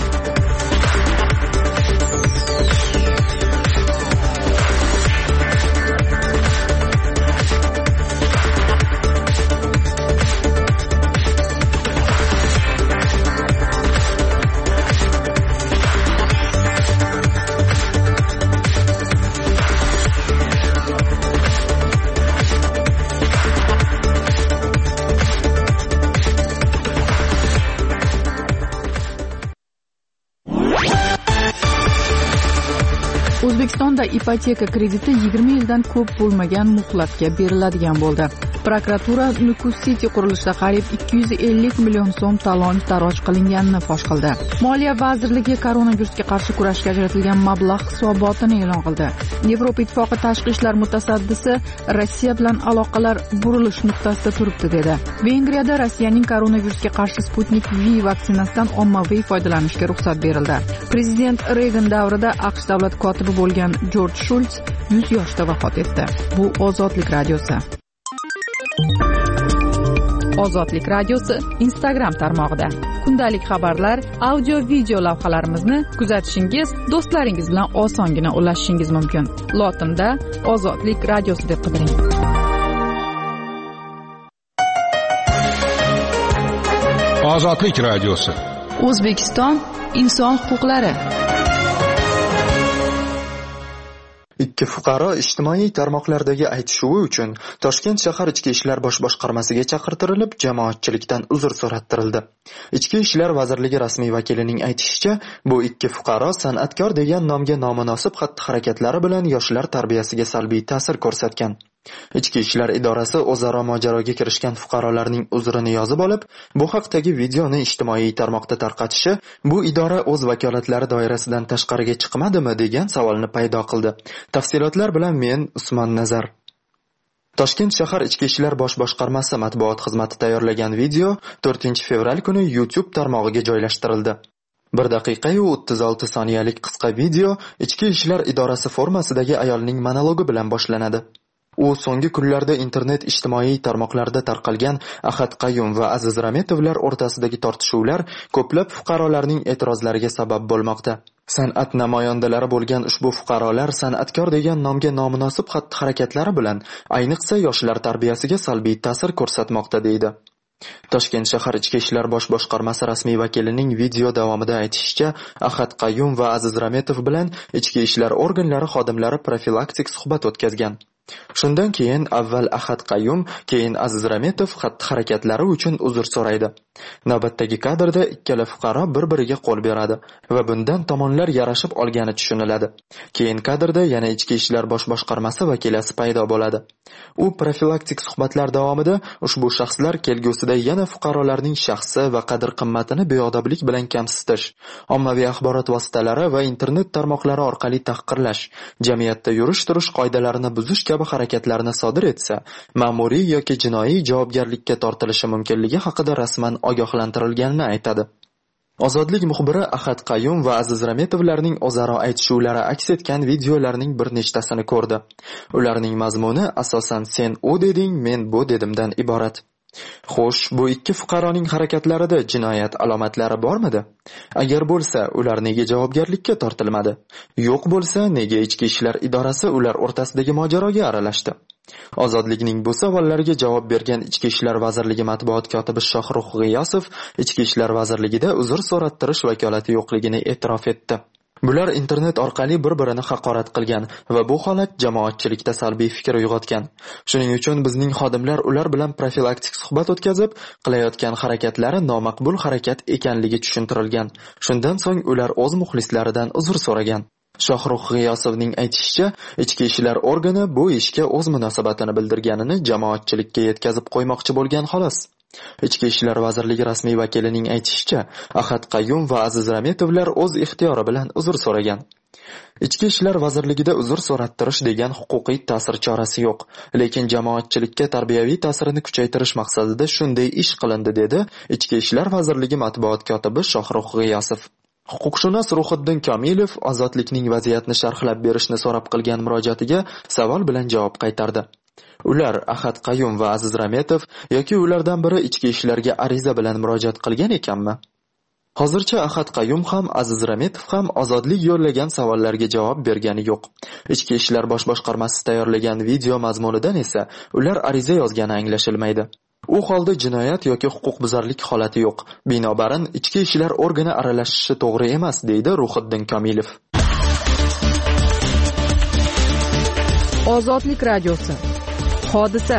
O'zbekistonda ipoteka krediti 20 yildan ko'p bo'lmagan muhlatga beriladigan bo'ldi. Prokuratura Nukus City qurilishida qariyb 250 million so'm talon-taroj qilinganini fosh qildi. Moliya vazirligi koronavirusga qarshi kurashga ajratilgan mablag' hisobotini e'lon qildi. Yevropa Ittifoqi tashqi ishlar mutasaddisi Rossiya bilan aloqalar burilish nuqtasida turibdi dedi. Vengriyada Rossiyaning koronavirusga qarshi Sputnik V vaksinasidan ommaviy foydalanishga ruxsat berildi. Prezident Reagan davrida AQSh davlat kotibi bo'lgan Jorj Shults 100 yoshda vafot etdi. Bu Ozodlik radiosi. Ozodlik radiosi Instagram tarmog'ida kundalik xabarlar, audio-video lavhalarimizni kuzatishingiz, do'stlaringiz bilan osongina ulashishingiz mumkin. Lotinda Ozodlik radiosi deb qidiring. Ozodlik radiosi. O'zbekiston inson huquqlari. Ikki fuqaro ijtimoiy tarmoqlardagi aytishuvi uchun Toshkent shahar Ichki ishlar bosh boshqarmasiga chaqirtirilib, jamoatchilikdan uzr so'rattirildi. Ichki ishlar vazirligi rasmiy vakilining aytishicha, bu ikki fuqaro san'atkor degan nomga nomunosib xatti-harakatlari bilan yoshlar tarbiyasiga salbiy ta'sir ko'rsatgan. Ichki ishlar idorasi o'zaro mojaroga kirishgan fuqarolarning uzrini yozib olib, bu haqdagi videoni ijtimoiy tarmoqda tarqatishi bu idora o'z vakolatlari doirasidan tashqariga chiqmadimi degan savolni paydo qildi. Tafsilotlar bilan men Usmon Nazar. Toshkent shahar Ichki ishlar bosh boshqarmasi matbuot xizmati tayyorlagan video 4-fevral kuni YouTube tarmog'iga joylashtirildi. 1 daqiqa 36 soniyalik qisqa video Ichki ishlar idorasi formasidagi ayolning monologi bilan boshlanadi. U so'nggi kunlarda internet ijtimoiy tarmoqlarda tarqalgan Ahad Qayyum va Aziz Rametovlar o'rtasidagi tortishuvlar ko'plab fuqarolarning e'tirozlariga sabab bo'lmoqda. San'at namoyandalari bo'lgan ushbu fuqarolar san'atkor degan nomga nomunosib xatti-harakatlari bilan ayniqsa yoshlar tarbiyasiga salbiy ta'sir ko'rsatmoqda deydi. Toshkent shahar Ichki ishlar bosh boshqarmasi rasmiy vakilining video davomida aytishicha, Ahad Qayyum va Aziz Rametov bilan ichki ishlar organlari xodimlari profilaktik suhbat o'tkazgan. Shundan keyin avval Ahad Qayyum, keyin Aziz Rametov xatti-harakatlari uchun uzr so'raydi. Navbatdagi kadrda ikkala fuqaro bir-biriga qo'l beradi va bundan tomonlar yarashib olgani tushuniladi. Keyin kadrda yana ichki ishlar bosh boshqarmasi vakilasi paydo bo'ladi. U profilaktik suhbatlar davomida ushbu shaxslar kelgusida yana fuqarolarning shaxsi va qadr-qimmatini beodoblik bilan kamsitish, ommaviy axborot vositalari va internet tarmoqlari orqali tahqirlash, jamiyatda yurish-turish qoidalarini buzish kabi harakatlarni sodir etsa, ma'muriy yoki jinoiy javobgarlikka tortilishi mumkinligi haqida rasman ogohlantirilganini aytadi. Ozodlik muxbiri Ahad Qayyum va Aziz Rametovlarning o'zaro aytishuvlari aks etgan videolarning bir nechtasini ko'rdi. Ularning mazmuni asosan sen u deding, men bu dedimdan iborat. Xo'sh, bu ikki fuqaroning harakatlarida jinoyat alomatlari bormidi? Agar bo'lsa, ular nega javobgarlikka tortilmadi? Yo'q bo'lsa, nega ichki ishlar idorasi ular o'rtasidagi mojaroga aralashdi? Ozodlikning bu savollariga javob bergan Ichki ishlar vazirligi matbuot kotibi Shohrux G'iyosov Ichki ishlar vazirligida uzr so'rattirish vakolati yo'qligini e'tirof etdi. Bular internet orqali bir-birini haqorat qilgan va bu holat jamoatchilikda salbiy fikr uyg'otgan. Shuning uchun bizning xodimlar ular bilan profilaktik suhbat o'tkazib, qilayotgan harakatlari nomaqbul harakat ekanligi tushuntirilgan. Shundan so'ng ular o'z muxlislaridan uzr so'ragan. Shohrux G'iyosovning aytishicha, ichki ishlar organi bu ishga o'z munosabatini bildirganini jamoatchilikka yetkazib qo'ymoqchi bo'lgan xolos. Ichki ishlar vazirligi rasmiy vakilining aytishicha, Ahad Qayyum va Aziz Rametovlar o'z ixtiyori bilan uzr so'ragan. Ichki ishlar vazirligida uzr so'rattirish degan huquqiy ta'sir chorasi yo'q, lekin jamoatchilikka tarbiyaviy ta'sirini kuchaytirish maqsadida shunday ish qilindi, dedi Ichki ishlar vazirligi matbuot kotibi Shohrux G'iyosov. Huquqshunos Ruhiddin Komilov ozodlikning vaziyatni sharhlab berishni so'rab qilgan murojaatiga savol bilan javob qaytardi. Ular Ahad Qayyum va Aziz Rametov yoki ulardan biri ichki ishlarga ariza bilan murojaat qilgan ekanmi? Hozircha Ahad Qayyum ham Aziz Rametov ham ozodlik yo'llagan savollarga javob bergani yo'q. Ichki ishlar bosh boshqarmasi tayyorlagan video mazmunidan esa ular ariza yozgani anglashilmaydi. U holda jinoyat yoki huquqbuzarlik holati yo'q. Binobarin ichki ishlar organi aralashishi to'g'ri emas, deydi Ruhiddin Komilov. Ozodlik radiosi. Hodisa.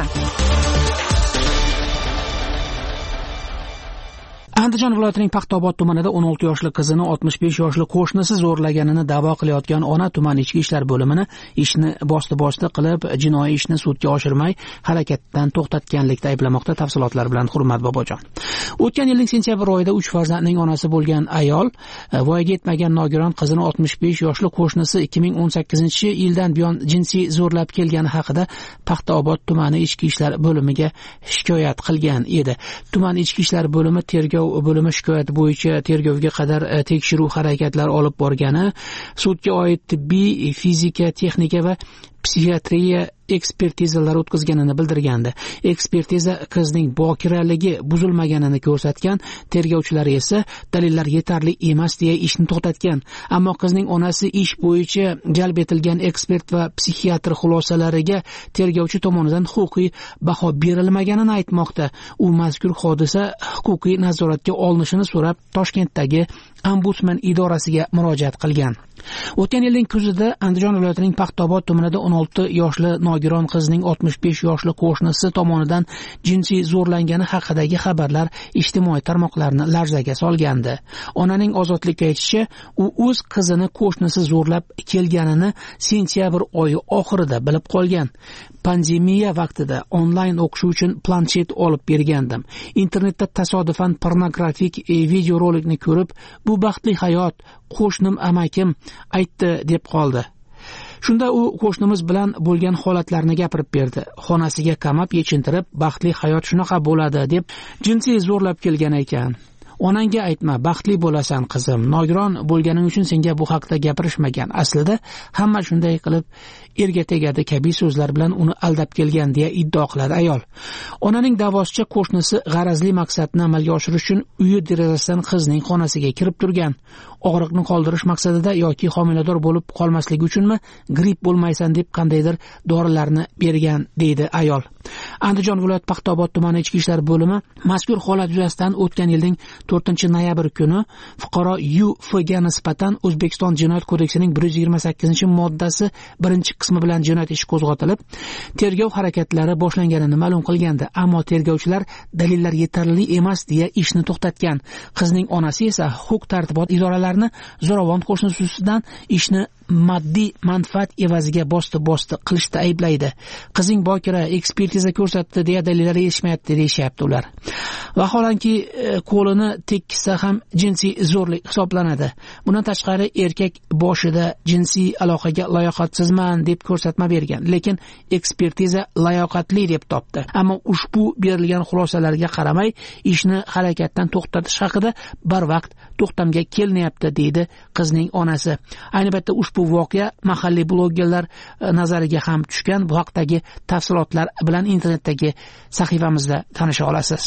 Andijon viloyatining Paxtaobod tumanida 16 yoshli qizini 65 yoshli qo'shnisi zo'rlaganini da'vo qilayotgan ona tuman ichki ishlar bo'limini ishni bosti qilib, jinoiy ishni sudga oshirmay harakatdan to'xtatganlikda ayblamoqda. Tafsilotlar bilan Hurmat Bobojon. O'tgan yilning sentyabr oyida 3 farzandning onasi bo'lgan ayol voyaga yetmagan nogiron qizini 65 yoshli qo'shnisi 2018-yildan buyon jinsiy zo'rlab kelgani haqida Paxtaobod tumani ichki ishlar bo'limiga shikoyat qilgan edi. Tuman ichki ishlar bo'limi tergov bo'limi shikoyat bo'yicha tergovga qadar tekshiruv harakatlari olib borgani, sudga oid tibbiy, fizika, texnika va psixiatriya ekspertizalar o'tkazganini bildirgandi. Ekspertiza qizning bokiraligi buzilmaganini ko'rsatgan, tergovchilar esa dalillar yetarli emas deya ishni to'xtatgan. Ammo qizning onasi ish bo'yicha jalb etilgan ekspert va psixiatr xulosalariga tergovchi tomonidan huquqiy baho berilmaganini aytmoqda. U mazkur hodisa huquqiy nazoratga olinishini so'rab Toshkentdagi Ombudsman idorasiga murojaat qilgan. O'tgan yilning kuzida Andijon viloyatining Paxtaobod tumanida 16 yoshli nogiron qizning 65 yoshli qo'shnisi tomonidan jinsiy zo'rlangani haqidagi xabarlar ijtimoiy tarmoqlarni larzaga solgandi. Onaning ozodlikka aytishicha, u o'z qizini qo'shnisi zo'rlab kelganini sentyabr oyi oxirida bilib qolgan. Pandemiya vaqtida onlayn o'qish uchun planshet olib bergandim. Internetda tasodifan pornografik videorolikni ko'rib, bu baxtli hayot, qo'shnim amakim aytdi deb qoldi. Shunda u qo'shnimiz bilan bo'lgan holatlarni gapirib berdi. Xonasiga qamab yechintirib, baxtli hayot shunaqa bo'ladi deb jinsiy zo'rlab kelgan ekan. Onangga aytma, baxtli bo'lasan qizim. Nogiron bo'lganing uchun senga bu haqda gapirishmagan. Aslida hamma shunday qilib erga tegadi kabi so'zlar bilan uni aldab kelgan deya iddao qiladi ayol. Onaning da'vosicha qo'shnisi g'arazli maqsadni amalga oshirish uchun uyi derazasidan qizning xonasiga kirib turgan. Og'riqni qoldirish maqsadida yoki homilador bo'lib qolmasligi uchunmi, gripp bo'lmaysan deb qandaydir dorilarni bergan, deydi ayol. Andijon viloyat Paxtaobod tumani ichki ishlar bo'limi mazkur holat yuzasidan o'tgan yilning 4-noyabr kuni fuqaro U.F.ga nisbatan O'zbekiston Jinoyat kodeksining 128-moddasi 1-qismi bilan jinoyat ishi qo'zg'atilib, tergov harakatlari boshlanganini ma'lum qilgandi. Ammo tergovchilar dalillar yetarli emas deya ishni to'xtatgan. Qizning onasi esa huquq-tartibot idoralarini zo'ravon qo'shnisidan ishni moddiy manfaat evaziga bosti qilishda ayblaydi. Qizing bokira, ekspertiza ko'rsatdi deya dalillar yetishmayapti deyishyapti ular. Vaholanki qo'lini tekkizsa ham jinsiy zo'rlik hisoblanadi. Bundan tashqari erkak boshida jinsiy aloqaga layoqatsizman deb ko'rsatma bergan, lekin ekspertiza layoqatli deb topdi. Ammo ushbu berilgan xulosalarga qaramay ishni harakatdan to'xtatish haqida barvaqt to'xtamga kelinyapti, deydi qizning onasi. Ayni paytda ushbu voqea mahalliy blogerlar nazariga ham tushgan. Bu haqdagi tafsilotlar bilan internetdagi sahifamizda tanisha olasiz.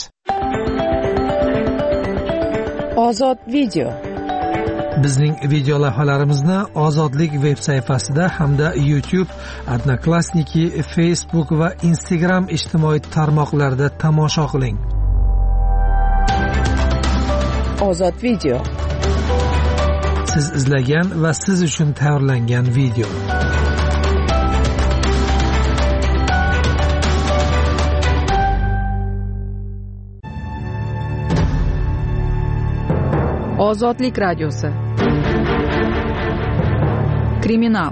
Ozod video. Bizning video lavhalarimizni Ozodlik veb sayfasida hamda YouTube, Odnoklassniki, Facebook va Instagram ijtimoiy tarmoqlarida tomosha qiling. Ozod video. siz izlagan va siz uchun tayyorlangan video. Ozodlik radiosi. Kriminal.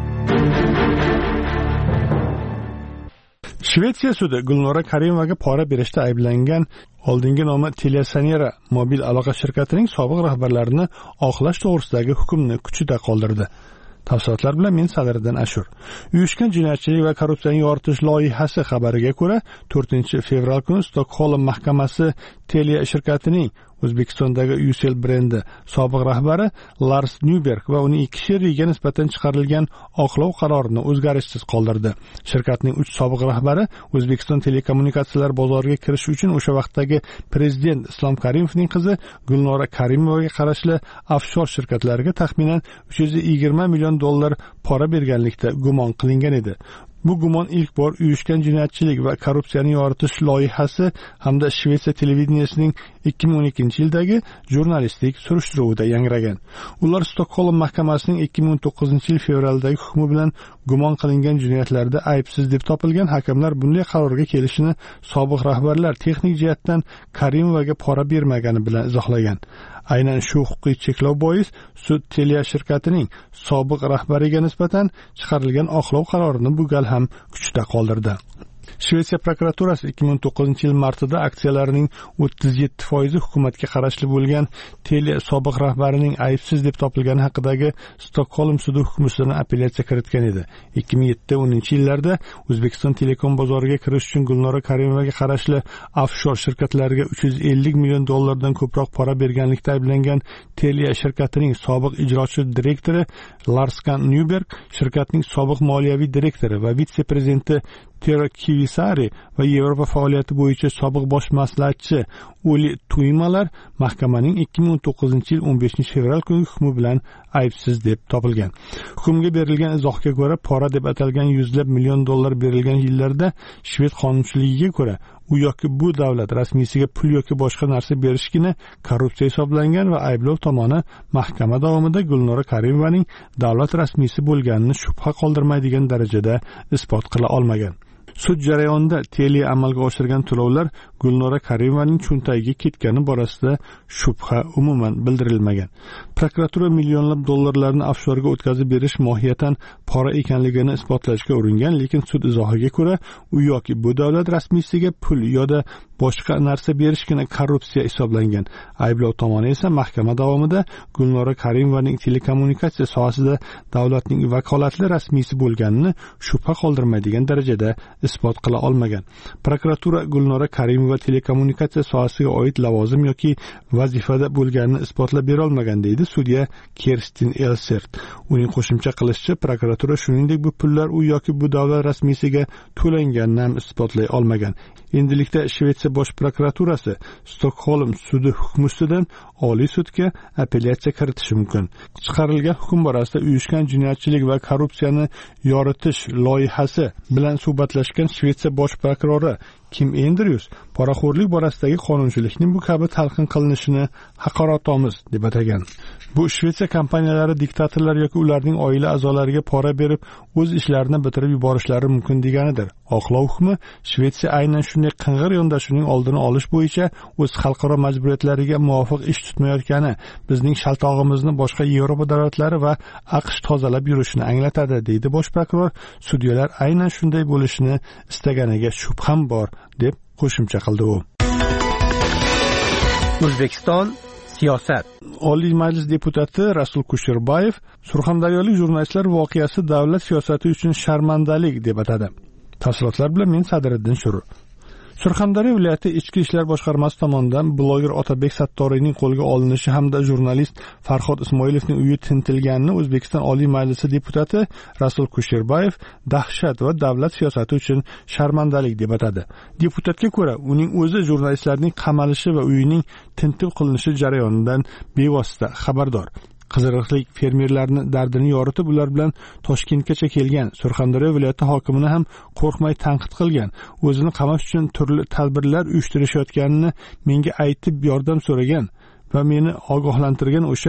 Shvetsiya sudi Gulnora Karimovaga pora berishda ayblangan oldingi nomi Telesanera mobil aloqa shirkatining sobiq rahbarlarini oqlash to'g'risidagi hukmni kuchida qoldirdi. Tafsilotlar bilan men Sadriddin Ashur. Uyushgan jinoyatchilik va korrupsiyani yoritish loyihasi xabariga ko'ra, 4-fevral kuni Stockholm mahkamasi Telia shirkatining O'zbekistondagi Ucell brendi sobiq rahbari Lars Nyberg va uning 2 sherigiga nisbatan chiqarilgan oqlov qarorini o'zgarishsiz qoldirdi. Shirkatning 3 sobiq rahbari O'zbekiston telekommunikatsiyalar bozoriga kirish uchun o'sha vaqtdagi prezident Islom Karimovning qizi Gulnora Karimovaga qarashli offshor shirkatlarga taxminan $320 million pora berganlikda gumon qilingan edi. Bu gumon ilk bor uyushgan jinoyatchilik va korrupsiyani yoritish loyihasi hamda Shvetsiya televideniyasining 2012-yildagi jurnalistik surishtiruvida yangragan. Ular Stockholm mahkamasining 2019-yil fevraldagi hukmi bilan gumon qilingan jinoyatlarda aybsiz deb topilgan hakamlar bunday qarorga kelishini sobiq rahbarlar texnik jihatdan Karimovaga pora bermagani bilan izohlagan. Aynan shu huquqiy cheklov bois sud Telia shirkatining sobiq rahbariga nisbatan chiqarilgan oqlov qarorini bu gal ham kuchda qoldirdi. Shvetsiya prokuraturasi 2009-yil martida aksiyalarining 37% hukumatga qarashli bo'lgan Telia sobiq rahbarining aybsiz deb topilgani haqidagi Stockholm sudi hukmidan apellyatsiya kiritgan edi. 2007-10-yillarda O'zbekiston telekom bozoriga kirish uchun Gulnora Karimovaga qarashli offshor shirkatlarga $350 million ko'proq pora berganlikda ayblangan Telia shirkatining sobiq ijrochi direktori Lars Nyberg, shirkatning sobiq moliyaviy direktori va vitse-prezidenti Tero Kivisari va Yevropa faoliyati bo'yicha sobiq bosh maslahatchi Uli Tuymalar mahkamaning 2019-yil 15-fevral kungi hukmi bilan aybsiz deb topilgan. Hukmga berilgan izohga ko'ra, pora deb atalgan $100 million berilgan yillarda Shved qonunchiligiga ko'ra u yoki bu davlat rasmiysiga pul yoki boshqa narsa berishgina korrupsiya hisoblangan va ayblov tomoni mahkama davomida Gulnora Karimovaning davlat rasmiysi bo'lganini shubha qoldirmaydigan darajada isbot qila olmagan. Sud jarayonida Telia amalga oshirgan to'lovlar Gulnora Karimovaning cho'ntagiga ketgani borasida shubha umuman bildirilmagan. Prokuratura millionlab dollarlarni offshorga o'tkazib berish mohiyatan pora ekanligini isbotlashga uringan, lekin sud izohiga ko'ra u yoki bu davlat rasmiysiga pul yoda boshqa narsa berishgina korrupsiya hisoblangan. Ayblov tomoni esa mahkama davomida Gulnora Karimovaning telekommunikatsiya sohasida davlatning vakolatli rasmiysi bo'lganini shubha qoldirmaydigan darajada isbot qila olmagan. Prokuratura Gulnora Karimova telekommunikatsiya sohasiga oid lavozim yoki vazifada bo'lganini isbotlab bera olmagan deydi sudya Kerstin Elsert. Uning qo'shimcha qilishicha, prokuratura shuningdek bu pullar u yoki bu davlat rasmiysiga to'langanini ham isbotlay olmagan. Endilikda Shvetsiya bosh prokuraturasi Stockholm sudi hukmi ustidan Oliy sudga apellyatsiya kiritishi mumkin. Chiqarilgan hukm borasida uyushgan jinoyatchilik va korrupsiyani yoritish loyihasi bilan suhbatlashgan Shvetsiya bosh prokurori Kim Andrews poraxo'rlik borasidagi qonunchilikning bu kabi talqin qilinishini haqoratomuz deb atagan. Bu Shvetsiya kompaniyalari diktatorlar yoki ularning oila a'zolariga pora berib o'z ishlarini bitirib yuborishlari mumkin deganidir. Oqlov hukmi Shvetsiya aynan shunday qing'ir yondashuvning oldini olish bo'yicha o'z xalqaro majburiyatlariga muvofiq ish tutmayotgani, bizning shaltog'imizni boshqa Yevropa davlatlari va AQSh tozalab yurishini anglatadi, deydi bosh prokuror. Sudyalar aynan shunday bo'lishini istaganiga shubham bor deb qo'shimcha qildi u. O'zbekiston siyosat. Oliy Majlis deputati Rasul Kusherbayev surxondaryolik jurnalistlar voqeasi davlat siyosati uchun sharmandalik deb atadi. Tafsilotlar bilan men Sadriddin Shuru. Surxondaryo viloyati Ichki ishlar boshqarmasi tomonidan bloger Otabek Sattoriyning qo'lga olinishi hamda jurnalist Farhod Ismoilovning uyi tintilganini O'zbekiston Oliy Majlisi deputati Rasul Kusherbayev dahshat va davlat siyosati uchun sharmandalik deb atadi. Deputatga ko'ra, uning o'zi jurnalistlarning qamalishi va uyining tintib qilinishi jarayonidan bevosita xabardor. Qiziriqlik fermerlarni dardini yoritib, ular bilan Toshkentgacha kelgan Surxondaryo viloyati hokimini ham qo'rqmay tanqid qilgan. O'zini qamash uchun turli tadbirlar uyushtirishayotganini menga aytib yordam so'ragan va meni ogohlantirgan o'sha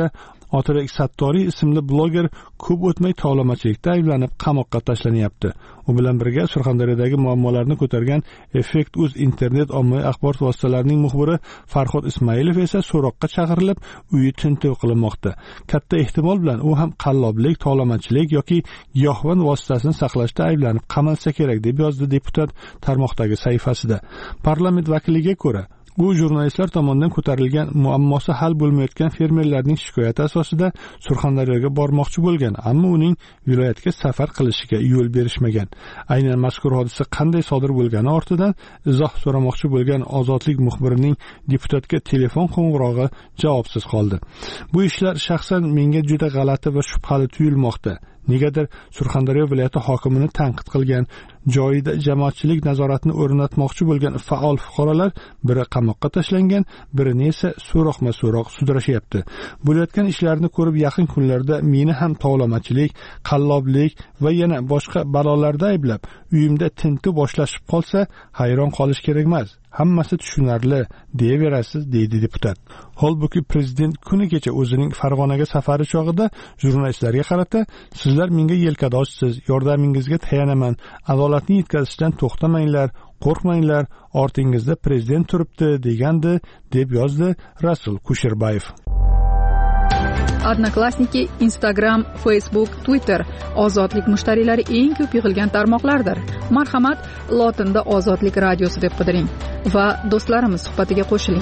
Otabek Sattoriy ismli bloger ko'p o'tmay tovlamachilikda ayblanib qamoqqa tashlanyapti. U bilan birga Surxondaryodagi muammolarni ko'targan Effekt uz internet ommaviy axborot vositalarining muxbiri Farhod Ismailov esa so'roqqa chaqirilib, uyi tintuv qilinmoqda. Katta ehtimol bilan u ham qalloblik, tovlamachilik yoki giyohvand vositasini saqlashda ayblanib qamalsa kerak, deb yozdi deputat tarmoqdagi sahifasida. Parlament vakiliga ko'ra, u jurnalistlar tomonidan ko'tarilgan muammosi hal bo'lmayotgan fermerlarning shikoyati asosida Surxondaryoga bormoqchi bo'lgan, ammo uning viloyatga safar qilishiga yo'l berishmagan. Aynan mazkur hodisa qanday sodir bo'lgani ortidan izoh so'ramoqchi bo'lgan Ozodlik muxbirining deputatga telefon qo'ng'irog'i javobsiz qoldi. Bu ishlar shaxsan menga juda g'alati va shubhali tuyulmoqda. Negadir Surxondaryo viloyati hokimini tanqid qilgan, joyida jamoatchilik nazoratini o'rnatmoqchi bo'lgan faol fuqarolar biri qamoqqa tashlangan, birini esa so'roqma-so'roq sudrashyapti. Bo'layotgan ishlarni ko'rib yaqin kunlarda meni ham tovlamachilik, qalloblik va yana boshqa balolarda ayblab, uyimda tintuv boshlashib qolsa, hayron qolish kerak emas. Hammasi tushunarli, deyaverasiz, deydi deputat. Holbuki prezident kuni kecha o'zining Farg'onaga safari chog'ida jurnalistlarga qarata, sizlar menga yelkadoshsiz, yordamingizga tayanaman, adolatni yetkazishdan to'xtamanglar, qo'rqmanglar, ortingizda prezident turibdi, degandi, deb yozdi Rasul Kusherbayev. Odnoklassniki, Instagram, Facebook, Twitter ozodlik mushtariylari eng ko'p yig'ilgan tarmoqlardir. Marhamat, lotinda Ozodlik radiosi deb qidiring va do'stlarimiz suhbatiga qo'shiling.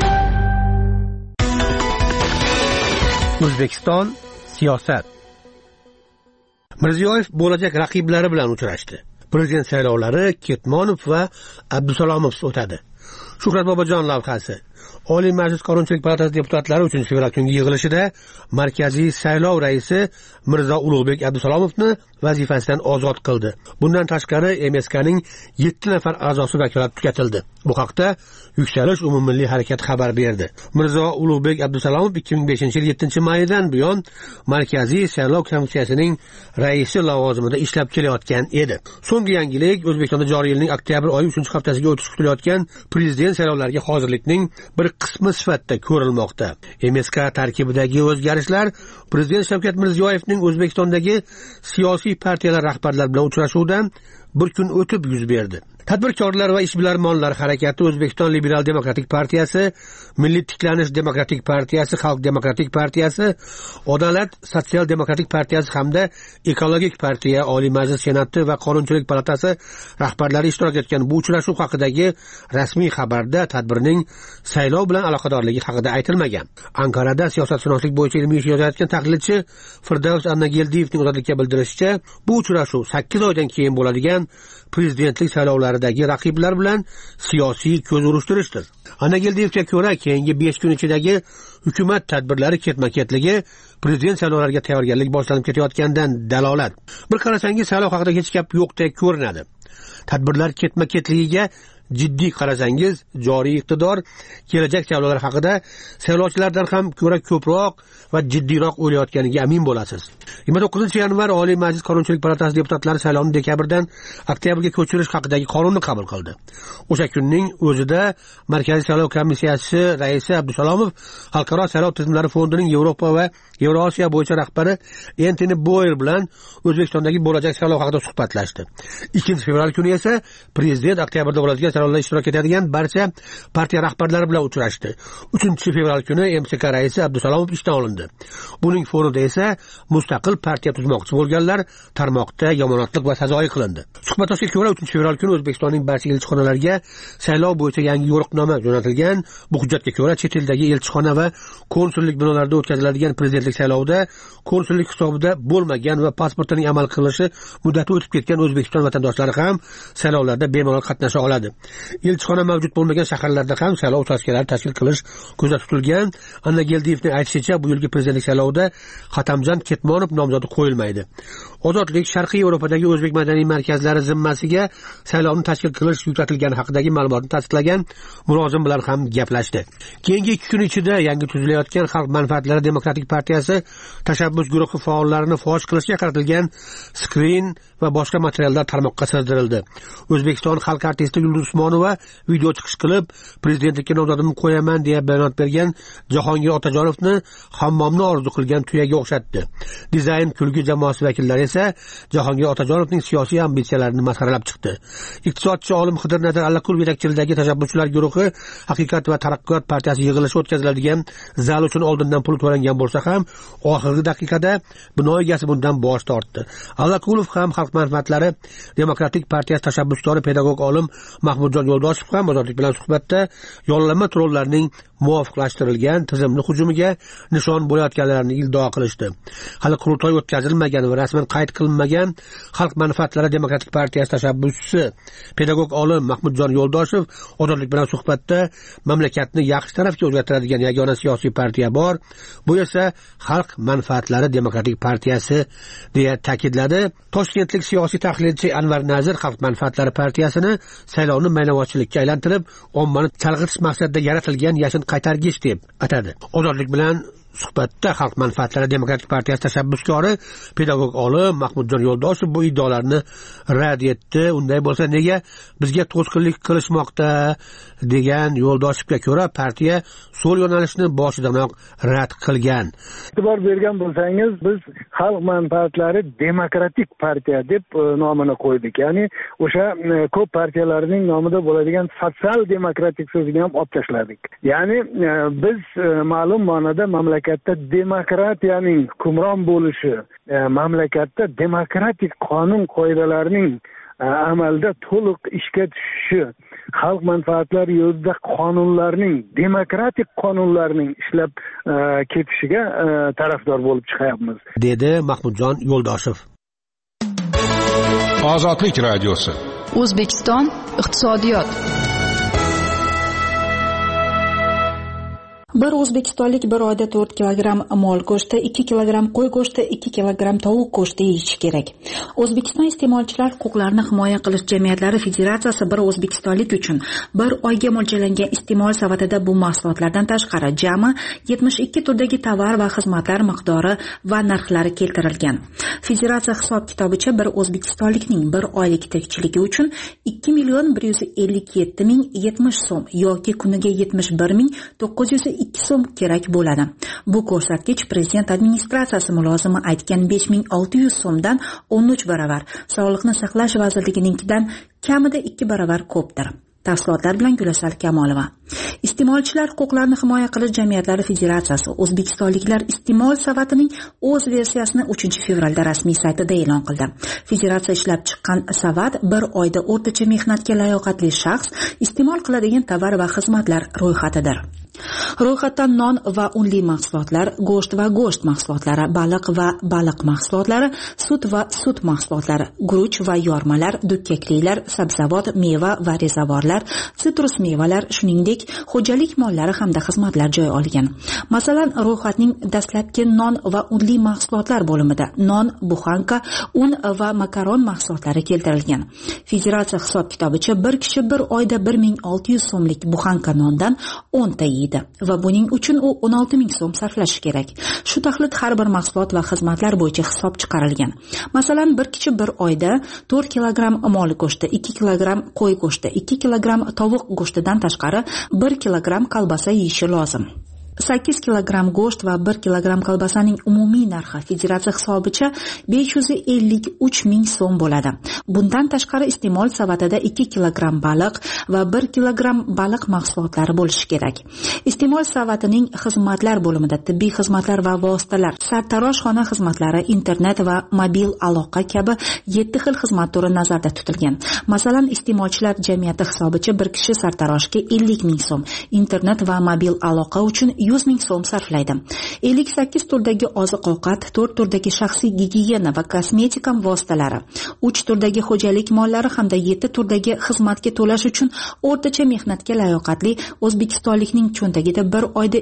O'zbekiston siyosat. Mirziyoyev bo'lajak raqiblari bilan uchrashdi. Prezident saylovlari Ketmonov va Abdusalomov o'tadi. Shuhrat Bobojon lavhasi. Oliy Majlis Qonunchilik palatasi deputatlari 3-fevral kungi yig'ilishida Markaziy saylov raisi Mirzo Ulug'bek Abdusalomovni vazifasidan ozod qildi. Bundan tashqari MSKning 7 nafar a'zosi vakolati tugatildi. Bu haqda Yuksalish umummilliy harakat xabar berdi. Mirzo Ulug'bek Abdusalomov 2005-yil 7-maydan buyon Markaziy saylov komissiyasining raisi lavozimida ishlab kelayotgan edi. So'nggi yangilik O'zbekistonda joriy yilning oktyabr oyi 3-haftasiga o'tish kutilayotgan prezident saylovlariga hozirlikning bir qismi sifatida ko'rilmoqda. MSK tarkibidagi o'zgarishlar prezident Shavkat Mirziyoyevning O'zbekistondagi siyosiy partiyalar rahbarlari bilan uchrashuvidan bir kun o'tib yuz berdi. Tadbirkorlar va ishbilarmonlar harakati O'zbekiston Liberal demokratik partiyasi, Milliy tiklanish demokratik partiyasi, Xalq demokratik partiyasi, Adolat sotsial demokratik partiyasi hamda Ekologik partiya Oliy Majlis Senati va Qonunchilik palatasi rahbarlari ishtirok etgan bu uchrashuv haqidagi rasmiy xabarda tadbirning saylov bilan aloqadorligi haqida aytilmagan. Ankarada siyosatshunoslik bo'yicha ilmiy ish yozayotgan tahlilchi Firdavs Annageldiyevning Ozodlikka bildirishicha, bu uchrashuv 8 oydan keyin bo'ladigan prezidentlik saylovlaridagi raqiblar bilan siyosiy ko'z urishtirishdir. Annageldiyevga ko'ra, keyingi 5 kun ichidagi hukumat tadbirlari ketma-ketligi prezident saylovlariga tayyorgarlik boshlanib ketayotgandan dalolat. Bir qarasangiz saylov haqida hech gap yo'qdek ko'rinadi. Tadbirlar ketma-ketligiga jiddiy qarasangiz, joriy iqtidor kelajak saylovlar haqida saylovchilardan ham ko'ra ko'proq va jiddiyroq o'ylayotganiga amin bo'lasiz. 29-yanvar Oliy Majlis Qonunchilik palatasi deputatlari saylovni dekabrdan oktyabrga ko'chirish haqidagi qonunni qabul qildi. O'sha kunning o'zida Markaziy saylov komissiyasi raisi Abdusalomov Xalqaro saylov tizimlari fondining Yevropa va Yevrosiyo bo'yicha rahbari Antoni Boyer bilan O'zbekistondagi bo'lajak saylov haqida suhbatlashdi. 2-fevral kuni esa prezident oktyabrda bo'ladigan saylovlarda ishtirok etadigan barcha partiya rahbarlari bilan uchrashdi. 3-fevral kuni MSK raisi Abdusalomov ishdan olindi. Buning fonida esa mustaqil partiya tuzmoqchi bo'lganlar tarmoqda yomonotlik va sazoyi qilindi. Suhbatdoshga ko'ra 3-fevral kuni O'zbekistonning barcha elchixonalariga saylov bo'yicha yangi yo'riqnoma jo'natilgan. Bu hujjatga ko'ra chet eldagi elchixona va konsullik binolarida o'tkaziladigan prezidentlik saylovida konsullik hisobida bo'lmagan va pasportining amal qilishi muddati o'tib ketgan O'zbekiston vatandoshlar ham saylovlarda bemalol qatnasha oladi. Elchixona mavjud bo'lmagan shaharlarda ham saylov uchastkalari tashkil qilish ko'zda tutilgan. Annageldiyevning aytishicha, bu yilgi prezidentlik saylovida Xatamjon Ketmonov nomzodi qo'yilmaydi. Ozodlik Sharqiy Yevropadagi o'zbek madaniy markazlari zimmasiga saylovni tashkil qilish yuklatilgani haqidagi ma'lumotni tasdiqlagan mulozim bilan ham gaplashdi. Keyingi 2 kun ichida yangi tuzilayotgan Xalq manfaatlari demokratik partiyasi tashabbus guruhi faollarini fosh qilishga qaratilgan skrin va boshqa materiallar tarmoqqa sig'dirildi. O'zbekiston xalq artisti Yulduz Usmonova video chiqish qilib, prezidentlikka nomzodimni qo'yaman deya bayonot bergan Jahongir Otajonovni hammomni orzu qilgan tuyaga o'xshatdi. Dizayn kulgi jamoasi vakillari esa Jahongir Otajonovning siyosiy ambitsiyalarini masxaralab chiqdi. Iqtisodchi olim Xidir Nazar Allaqulov yetakchiligidagi tashabbuschilar guruhi Haqiqat va taraqqiyot partiyasi yig'ilishi o'tkaziladigan zal uchun oldindan pul to'langan bo'lsa ham, oxirgi daqiqada bino egasi bundan bosh tortdi. Allaqulov ham xalq manfaatlari Demokratik partiyasi tashabbuskori pedagog olim Mahmudjon Yo'ldoshev ham Ozodlik bilan suhbatda yo'llanma to'lovlarning muvofiqlashtirilgan tizimli hujumiga nishon bo'layotganlarini iddao qilishdi. Hali qurultoy o'tkazilmagan va rasman qayd qilinmagan xalq manfaatlari Demokratik partiyasi tashabbuschisi pedagog olim Mahmudjon Yo'ldoshev Ozodlik bilan suhbatda mamlakatni yaxshi tarafga o'zgartiradigan yagona siyosiy partiya bor, bu esa xalq manfaatlari Demokratik partiyasi deya ta'kidladi. Toshkentlik siyosiy tahlilchi Anvar Nazir xalq manfaatlari partiyasini saylovni maynavozchilikka aylantirib, ommani chalg'itish maqsadida yaratilgan yashin qaytargich deb atadi. Ozodlik bilan suhbatda xalq manfaatlari Demokratik partiyasi tashabbuskori pedagog olim Mahmudjon Yo'ldoshev bu iddaolarni rad etdi. Unday bo'lsa nega bizga to'sqinlik qilishmoqda degan Yo'ldoshevga ko'ra partiya so'l yo'nalishni boshidanoq rad qilgan. E'tibor bergan bo'lsangiz, biz xalq manfaatlari Demokratik partiya deb nomini qo'ydik. Ya'ni o'sha ko'p partiyalarning nomida bo'ladigan sotsial demokratik so'zini ham olib tashladik. Ya'ni biz ma'lum ma'noda mamlakatda demokratiyaning hukmron bo'lishi, mamlakatda demokratik qonun qoidalarining amalda to'liq ishga tushishi, xalq manfaatlari yo'lida qonunlarning, demokratik qonunlarning ishlab ketishiga tarafdor bo'lib chiqyapmiz, dedi Mahmudjon Yo'ldoshev. Ozodlik radiosi. O'zbekiston iqtisodiyot. Bir o'zbekistonlik bir oyda 4 kilogramm mol go'shti, 2 kilogramm qo'y go'shti, 2 kilogramm tovuq go'shti yeyishi kerak. O'zbekiston iste'molchilar huquqlarini himoya qilish jamiyatlari federatsiyasi bir o'zbekistonlik uchun bir oyga mo'ljallangan iste'mol savatida bu mahsulotlardan tashqari jami 72 turdagi tovar va xizmatlar miqdori va narxlari keltirilgan. Federatsiya hisob-kitobicha bir o'zbekistonlikning bir oylik tirikchiligi uchun 2,157,070 so'm yoki kuniga 71,902 so'm kerak bo'ladi. Bu ko'rsatkich prezident administratsiyasi mulozimi aytgan 5600 so'mdan 13 baravar, Sog'liqni saqlash vazirligininkidan kamida 2 baravar ko'pdir. Tafsilotlar bilan Gulasal Kamolova. Iste'molchilar huquqlarini himoya qilish jamiyatlari federatsiyasi O'zbekistonliklar iste'mol savatining o'z versiyasini 3-fevralda rasmiy saytida e'lon qildi. Federatsiya ishlab chiqqan savat bir oyda o'rtacha mehnatga layoqatli shaxs iste'mol qiladigan tovar va xizmatlar ro'yxatidir. Ro'yxatdan non va unli mahsulotlar, go'sht va go'sht mahsulotlari, baliq va baliq mahsulotlari, sut va sut mahsulotlari, guruch va yormalar, dukkaklilar, sabzavot, meva va rezavorlar, sitrus mevalar, shuningdek xo'jalik mollari hamda xizmatlar joy olgan. Masalan, ro'yxatning dastlabki non va unli mahsulotlar bo'limida non, buxanka, un va makaron mahsulotlari keltirilgan. Federatsiya hisob-kitobicha bir kishi bir oyda 1600 so'mlik buxanka nondan 10 ta yeydi va buning uchun u 16000 so'm sarflashi kerak. Shu taxlit har bir mahsulot va xizmatlar bo'yicha hisob chiqarilgan. Masalan, bir kishi bir oyda 4 kilogramm mol go'shti, 2 kilogramm qo'y go'shti, 2 kilogramm tovuq go'shtidan tashqari 1 kilogramm kolbasa yeyishi lozim. 8 kilogramm go'sht va 1 kilogramm kolbasaning umumiy narxi federatsiya hisobicha 553,000 so'm bo'ladi. Bundan tashqari iste'mol savatida 2 kilogramm baliq va 1 kilogramm baliq mahsulotlari bo'lishi kerak. Iste'mol savatining xizmatlar bo'limida tibbiy xizmatlar va vositalar, sartarosh xona xizmatlari, internet va mobil aloqa kabi 7 xil xizmat turi nazarda tutilgan. Masalan, iste'molchilar jamiyati hisobicha bir kishi sartaroshga 50,000 so'm, internet va mobil aloqa uchun 100,000 so'm sarflaydi. 58 turdagi oziq-ovqat, 4 turdagi shaxsiy gigiyena va kosmetika vositalari, 3 turdagi xo'jalik mollari hamda 7 turdagi xizmatga to'lash uchun o'rtacha mehnatga layoqatli o'zbekistonlikning cho'ntagida bir oyda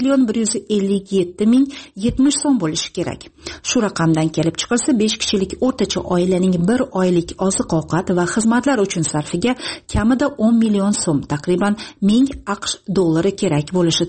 2,157,070 so'm bo'lishi kerak. Shu raqamdan kelib chiqilsa, 5 kishilik o'rtacha oilaning bir oylik oziq-ovqat va xizmatlar uchun sarfiga kamida 10 million so'm, taqriban 1000 AQSh dollari kerak bo'lishi tushuniladi.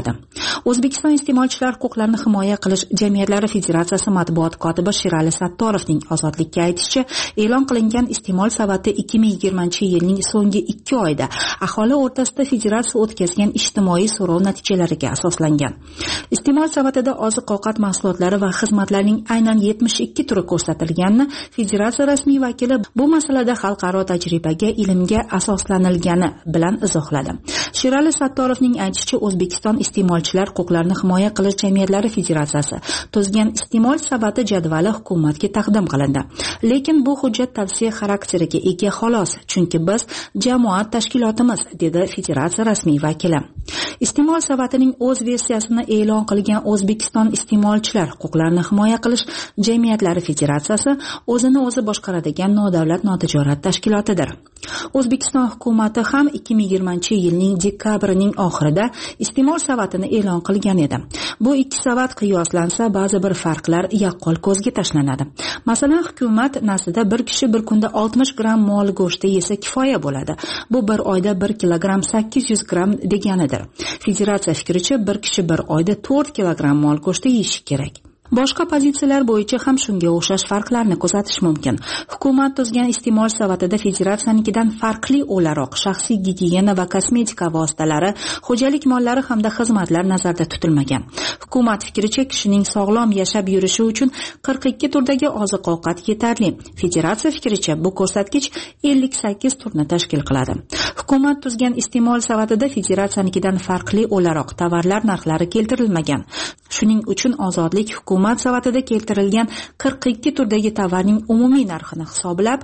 berdi. O'zbekiston iste'molchilar huquqlarini himoya qilish jamiyatlari federatsiyasi matbuot kotibi Sherali Sattorovning ozodlikka aytishicha, e'lon qilingan iste'mol savati 2020-yilning so'nggi 2 oyda aholi o'rtasida federatsiya o'tkazgan ijtimoiy so'rov natijalariga asoslangan. Iste'mol savatida oziq-ovqat mahsulotlari va xizmatlarning aynan 72 turi ko'rsatilganini federatsiya rasmiy vakili bu masalada xalqaro tajribaga, ilmga asoslanilgani bilan izohladi. Sherali Sattorovning aytishicha, O'zbekiston iste'molchilar huquqlarini himoya qilish jamiyatlari federatsiyasi tuzgan iste'mol savati jadvali hukumatga taqdim qilindi. Lekin bu hujjat tavsiya xarakteriga ega xolos, chunki biz jamoat tashkilotimiz, dedi federatsiya rasmiy vakili. Iste'mol savatining o'z versiyasini e'lon qilgan O'zbekiston iste'molchilar huquqlarini himoya qilish jamiyatlari federatsiyasi o'zini o'zi boshqaradigan nodavlat notijorat tashkilotidir. O'zbekiston hukumati ham 2020-yilning dekabrining oxirida iste'mol savatini e'lon qilgan edi. Bu ikki savat qiyoslansa, ba'zi bir farqlar yaqqol ko'zga tashlanadi. Masalan, hukumat nazdida bir kishi bir kunda 60 gramm mol go'shti yesa kifoya bo'ladi. Bu bir oyda 1 kilogramm 800 gramm deganidir. Federatsiya fikricha, bir kishi bir oyda 4 kilogramm mol go'shti yeyishi kerak. Boshqa pozitsiyalar bo'yicha ham shunga o'xshash farqlarni kuzatish mumkin. Hukumat tuzgan iste'mol savatida federatsiyanikidan farqli o'laroq shaxsiy gigiyena va kosmetika vositalari, xo'jalik mollari hamda xizmatlar nazarda tutilmagan. Hukumat fikricha, kishining sog'lom yashab yurishi uchun 42 turdagi oziq-ovqat yetarli. Federatsiya fikricha, bu ko'rsatkich 58 turni tashkil qiladi. Hukumat tuzgan iste'mol savatida federatsiyanikidan farqli o'laroq tovarlar narxlari keltirilmagan. Shuning uchun ozodlik hukumat savatida keltirilgan 42 turdagi tovarning umumiy narxini hisoblab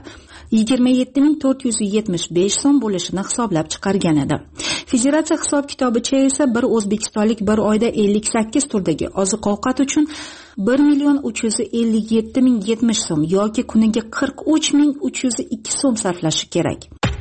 27475 so'm bo'lishini hisoblab chiqargan edi. Federatsiya hisob-kitobicha esa bir o'zbekistonlik bir oyda 58 turdagi oziq-ovqat uchun 1,357,070 so'm yoki kuniga 43,302 so'm sarflashi kerak.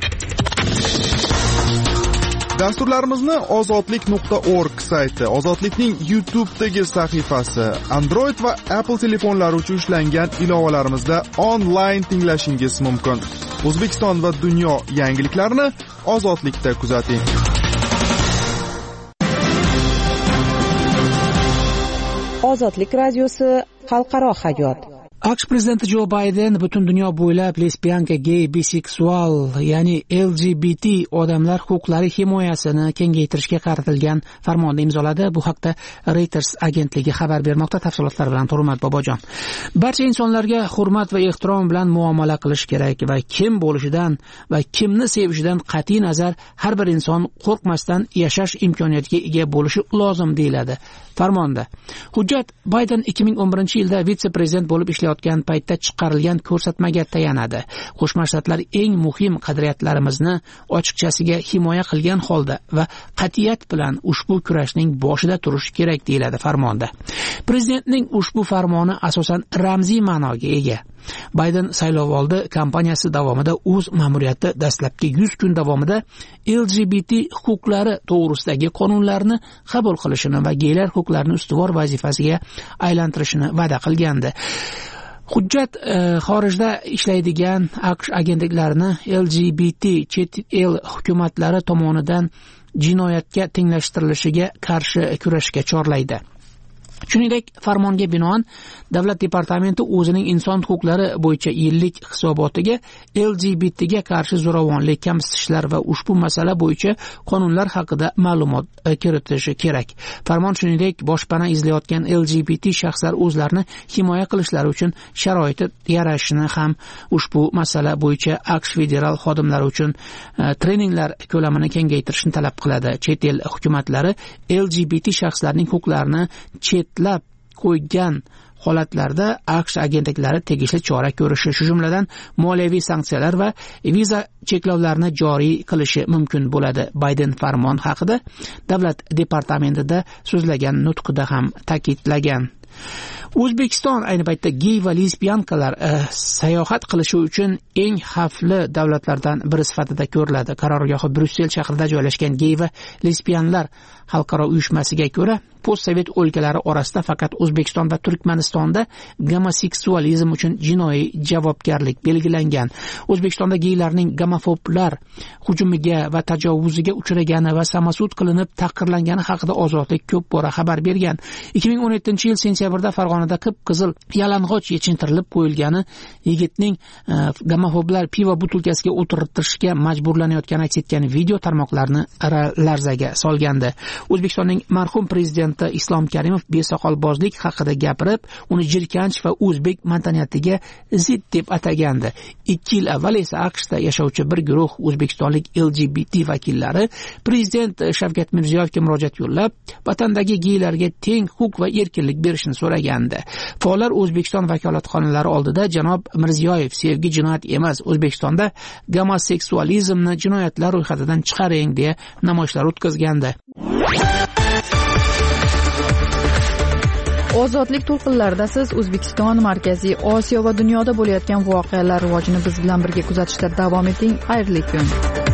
Dasturlarimizni ozodlik.org sayti, Ozodlikning YouTube'dagi sahifasi, Android va Apple telefonlari uchun ishlangan ilovalarimizda onlayn tinglashingiz mumkin. O'zbekiston va dunyo yangiliklarini Ozodlikda kuzating. Ozodlik radiosi, xalqaro hayot. AQSh prezidenti Jo Bayden butun dunyo bo'ylab lesbiyanka, gey, biseksual, ya'ni LGBT odamlar huquqlari himoyasini kengaytirishga qaratilgan farmonni imzoladi. Bu haqda Reuters agentligi xabar bermoqda. Tafsilotlar bilan Turmat Bobojon. Barcha insonlarga hurmat va ehtirom bilan muomala qilish kerak va kim bo'lishidan va kimni sevishidan qat'iy nazar har bir inson qo'rqmasdan yashash imkoniyatiga ega bo'lishi lozim deyiladi farmonda. Hujjat Bayden 2011-yilda vitse-prezident bo'lib ishlayotgan paytda chiqarilgan ko'rsatmaga tayanadi. Qo'shma Shtatlar eng muhim qadriyatlarimizni ochiqchasiga himoya qilgan holda va qat'iyat bilan ushbu kurashning boshida turishi kerak deyiladi farmonda. Prezidentning ushbu farmoni asosan ramziy ma'noga ega. Bayden saylovoldi kampaniyasi davomida o'z ma'muriyati dastlabki 100 kun davomida LGBT huquqlari to'g'risidagi qonunlarni qabul qilishini va geylar huquqlarini ustuvor vazifasiga aylantirishini va'da qilgandi. Hujjat xorijda ishlaydigan AQSh agentliklarini LGBT chet el hukumatlari tomonidan jinoyatga tenglashtirilishiga qarshi kurashga chorlaydi. Shuningdek, farmonga binoan Davlat departamenti o'zining inson huquqlari bo'yicha yillik hisobotiga LGBTga qarshi zo'ravonlik, kamsitishlar va ushbu masala bo'yicha qonunlar haqida ma'lumot kiritishi kerak. Farmon shuningdek, boshpana izlayotgan LGBT shaxslar o'zlarini himoya qilishlari uchun sharoit yaratishni ham ushbu masala bo'yicha AQSh federal xodimlari uchun treninglar ko'lamini kengaytirishni talab qiladi. Chet el hukumatlari LGBT shaxslarning huquqlarini chetlab qo'ygan holatlarda AQSh agentliklari tegishli chora ko'rishi, shu jumladan moliyaviy sanksiyalar va viza cheklovlarini joriy qilishi mumkin bo'ladi. Bayden farmon haqida Davlat departamentida so'zlagan nutqida ham ta'kidlagan. O'zbekiston ayni paytda gey va lesbiyankalar sayohat qilishi uchun eng xavfli davlatlardan biri sifatida ko'riladi. Qarorgohi Bryussel shahrida joylashgan gey va lesbiyanlar xalqaro uyushmasiga ko'ra, postsovet o'lkalari orasida faqat O'zbekiston va Turkmanistonda gomoseksualizm uchun jinoiy javobgarlik belgilangan. O'zbekistonda geylarning gomofoblar hujumiga va tajovuziga uchragani va samasud qilinib taqdirlangani haqida Ozodlik ko'p bora xabar bergan. 2017-yil sentyabrda Farg'onada qip-qizil yalang'och yechintirilib qo'yilgani yigitning gomofoblar pivo butilkasiga o'tirtirishga majburlanayotgani aks etgan video tarmoqlarni larzaga solgandi. O'zbekistonning marhum prezidenti Islom Karimov besoqolbozlik haqida gapirib, uni jirkanch va o'zbek madaniyatiga zid deb atagandi. 2 yil avval esa AQShda yashovchi bir guruh o'zbekistonlik LGBT vakillari prezident Shavkat Mirziyoyevga murojaat yo'llab, vatandagi geylarga teng huquq va erkinlik berishni so'ragandi. Faollar O'zbekiston vakolatxonalari oldida janob Mirziyoyev sevgi jinoyat emas, O'zbekistonda gomoseksualizmni jinoyatlar ro'yxatidan chiqaring deya namoyishlar o'tkazgandi. Ozodlik to'lqinlarida siz O'zbekiston, Markaziy Osiyo va dunyoda bo'layotgan voqealar rivojini biz bilan birga kuzatishda davom eting. Xayrli kun.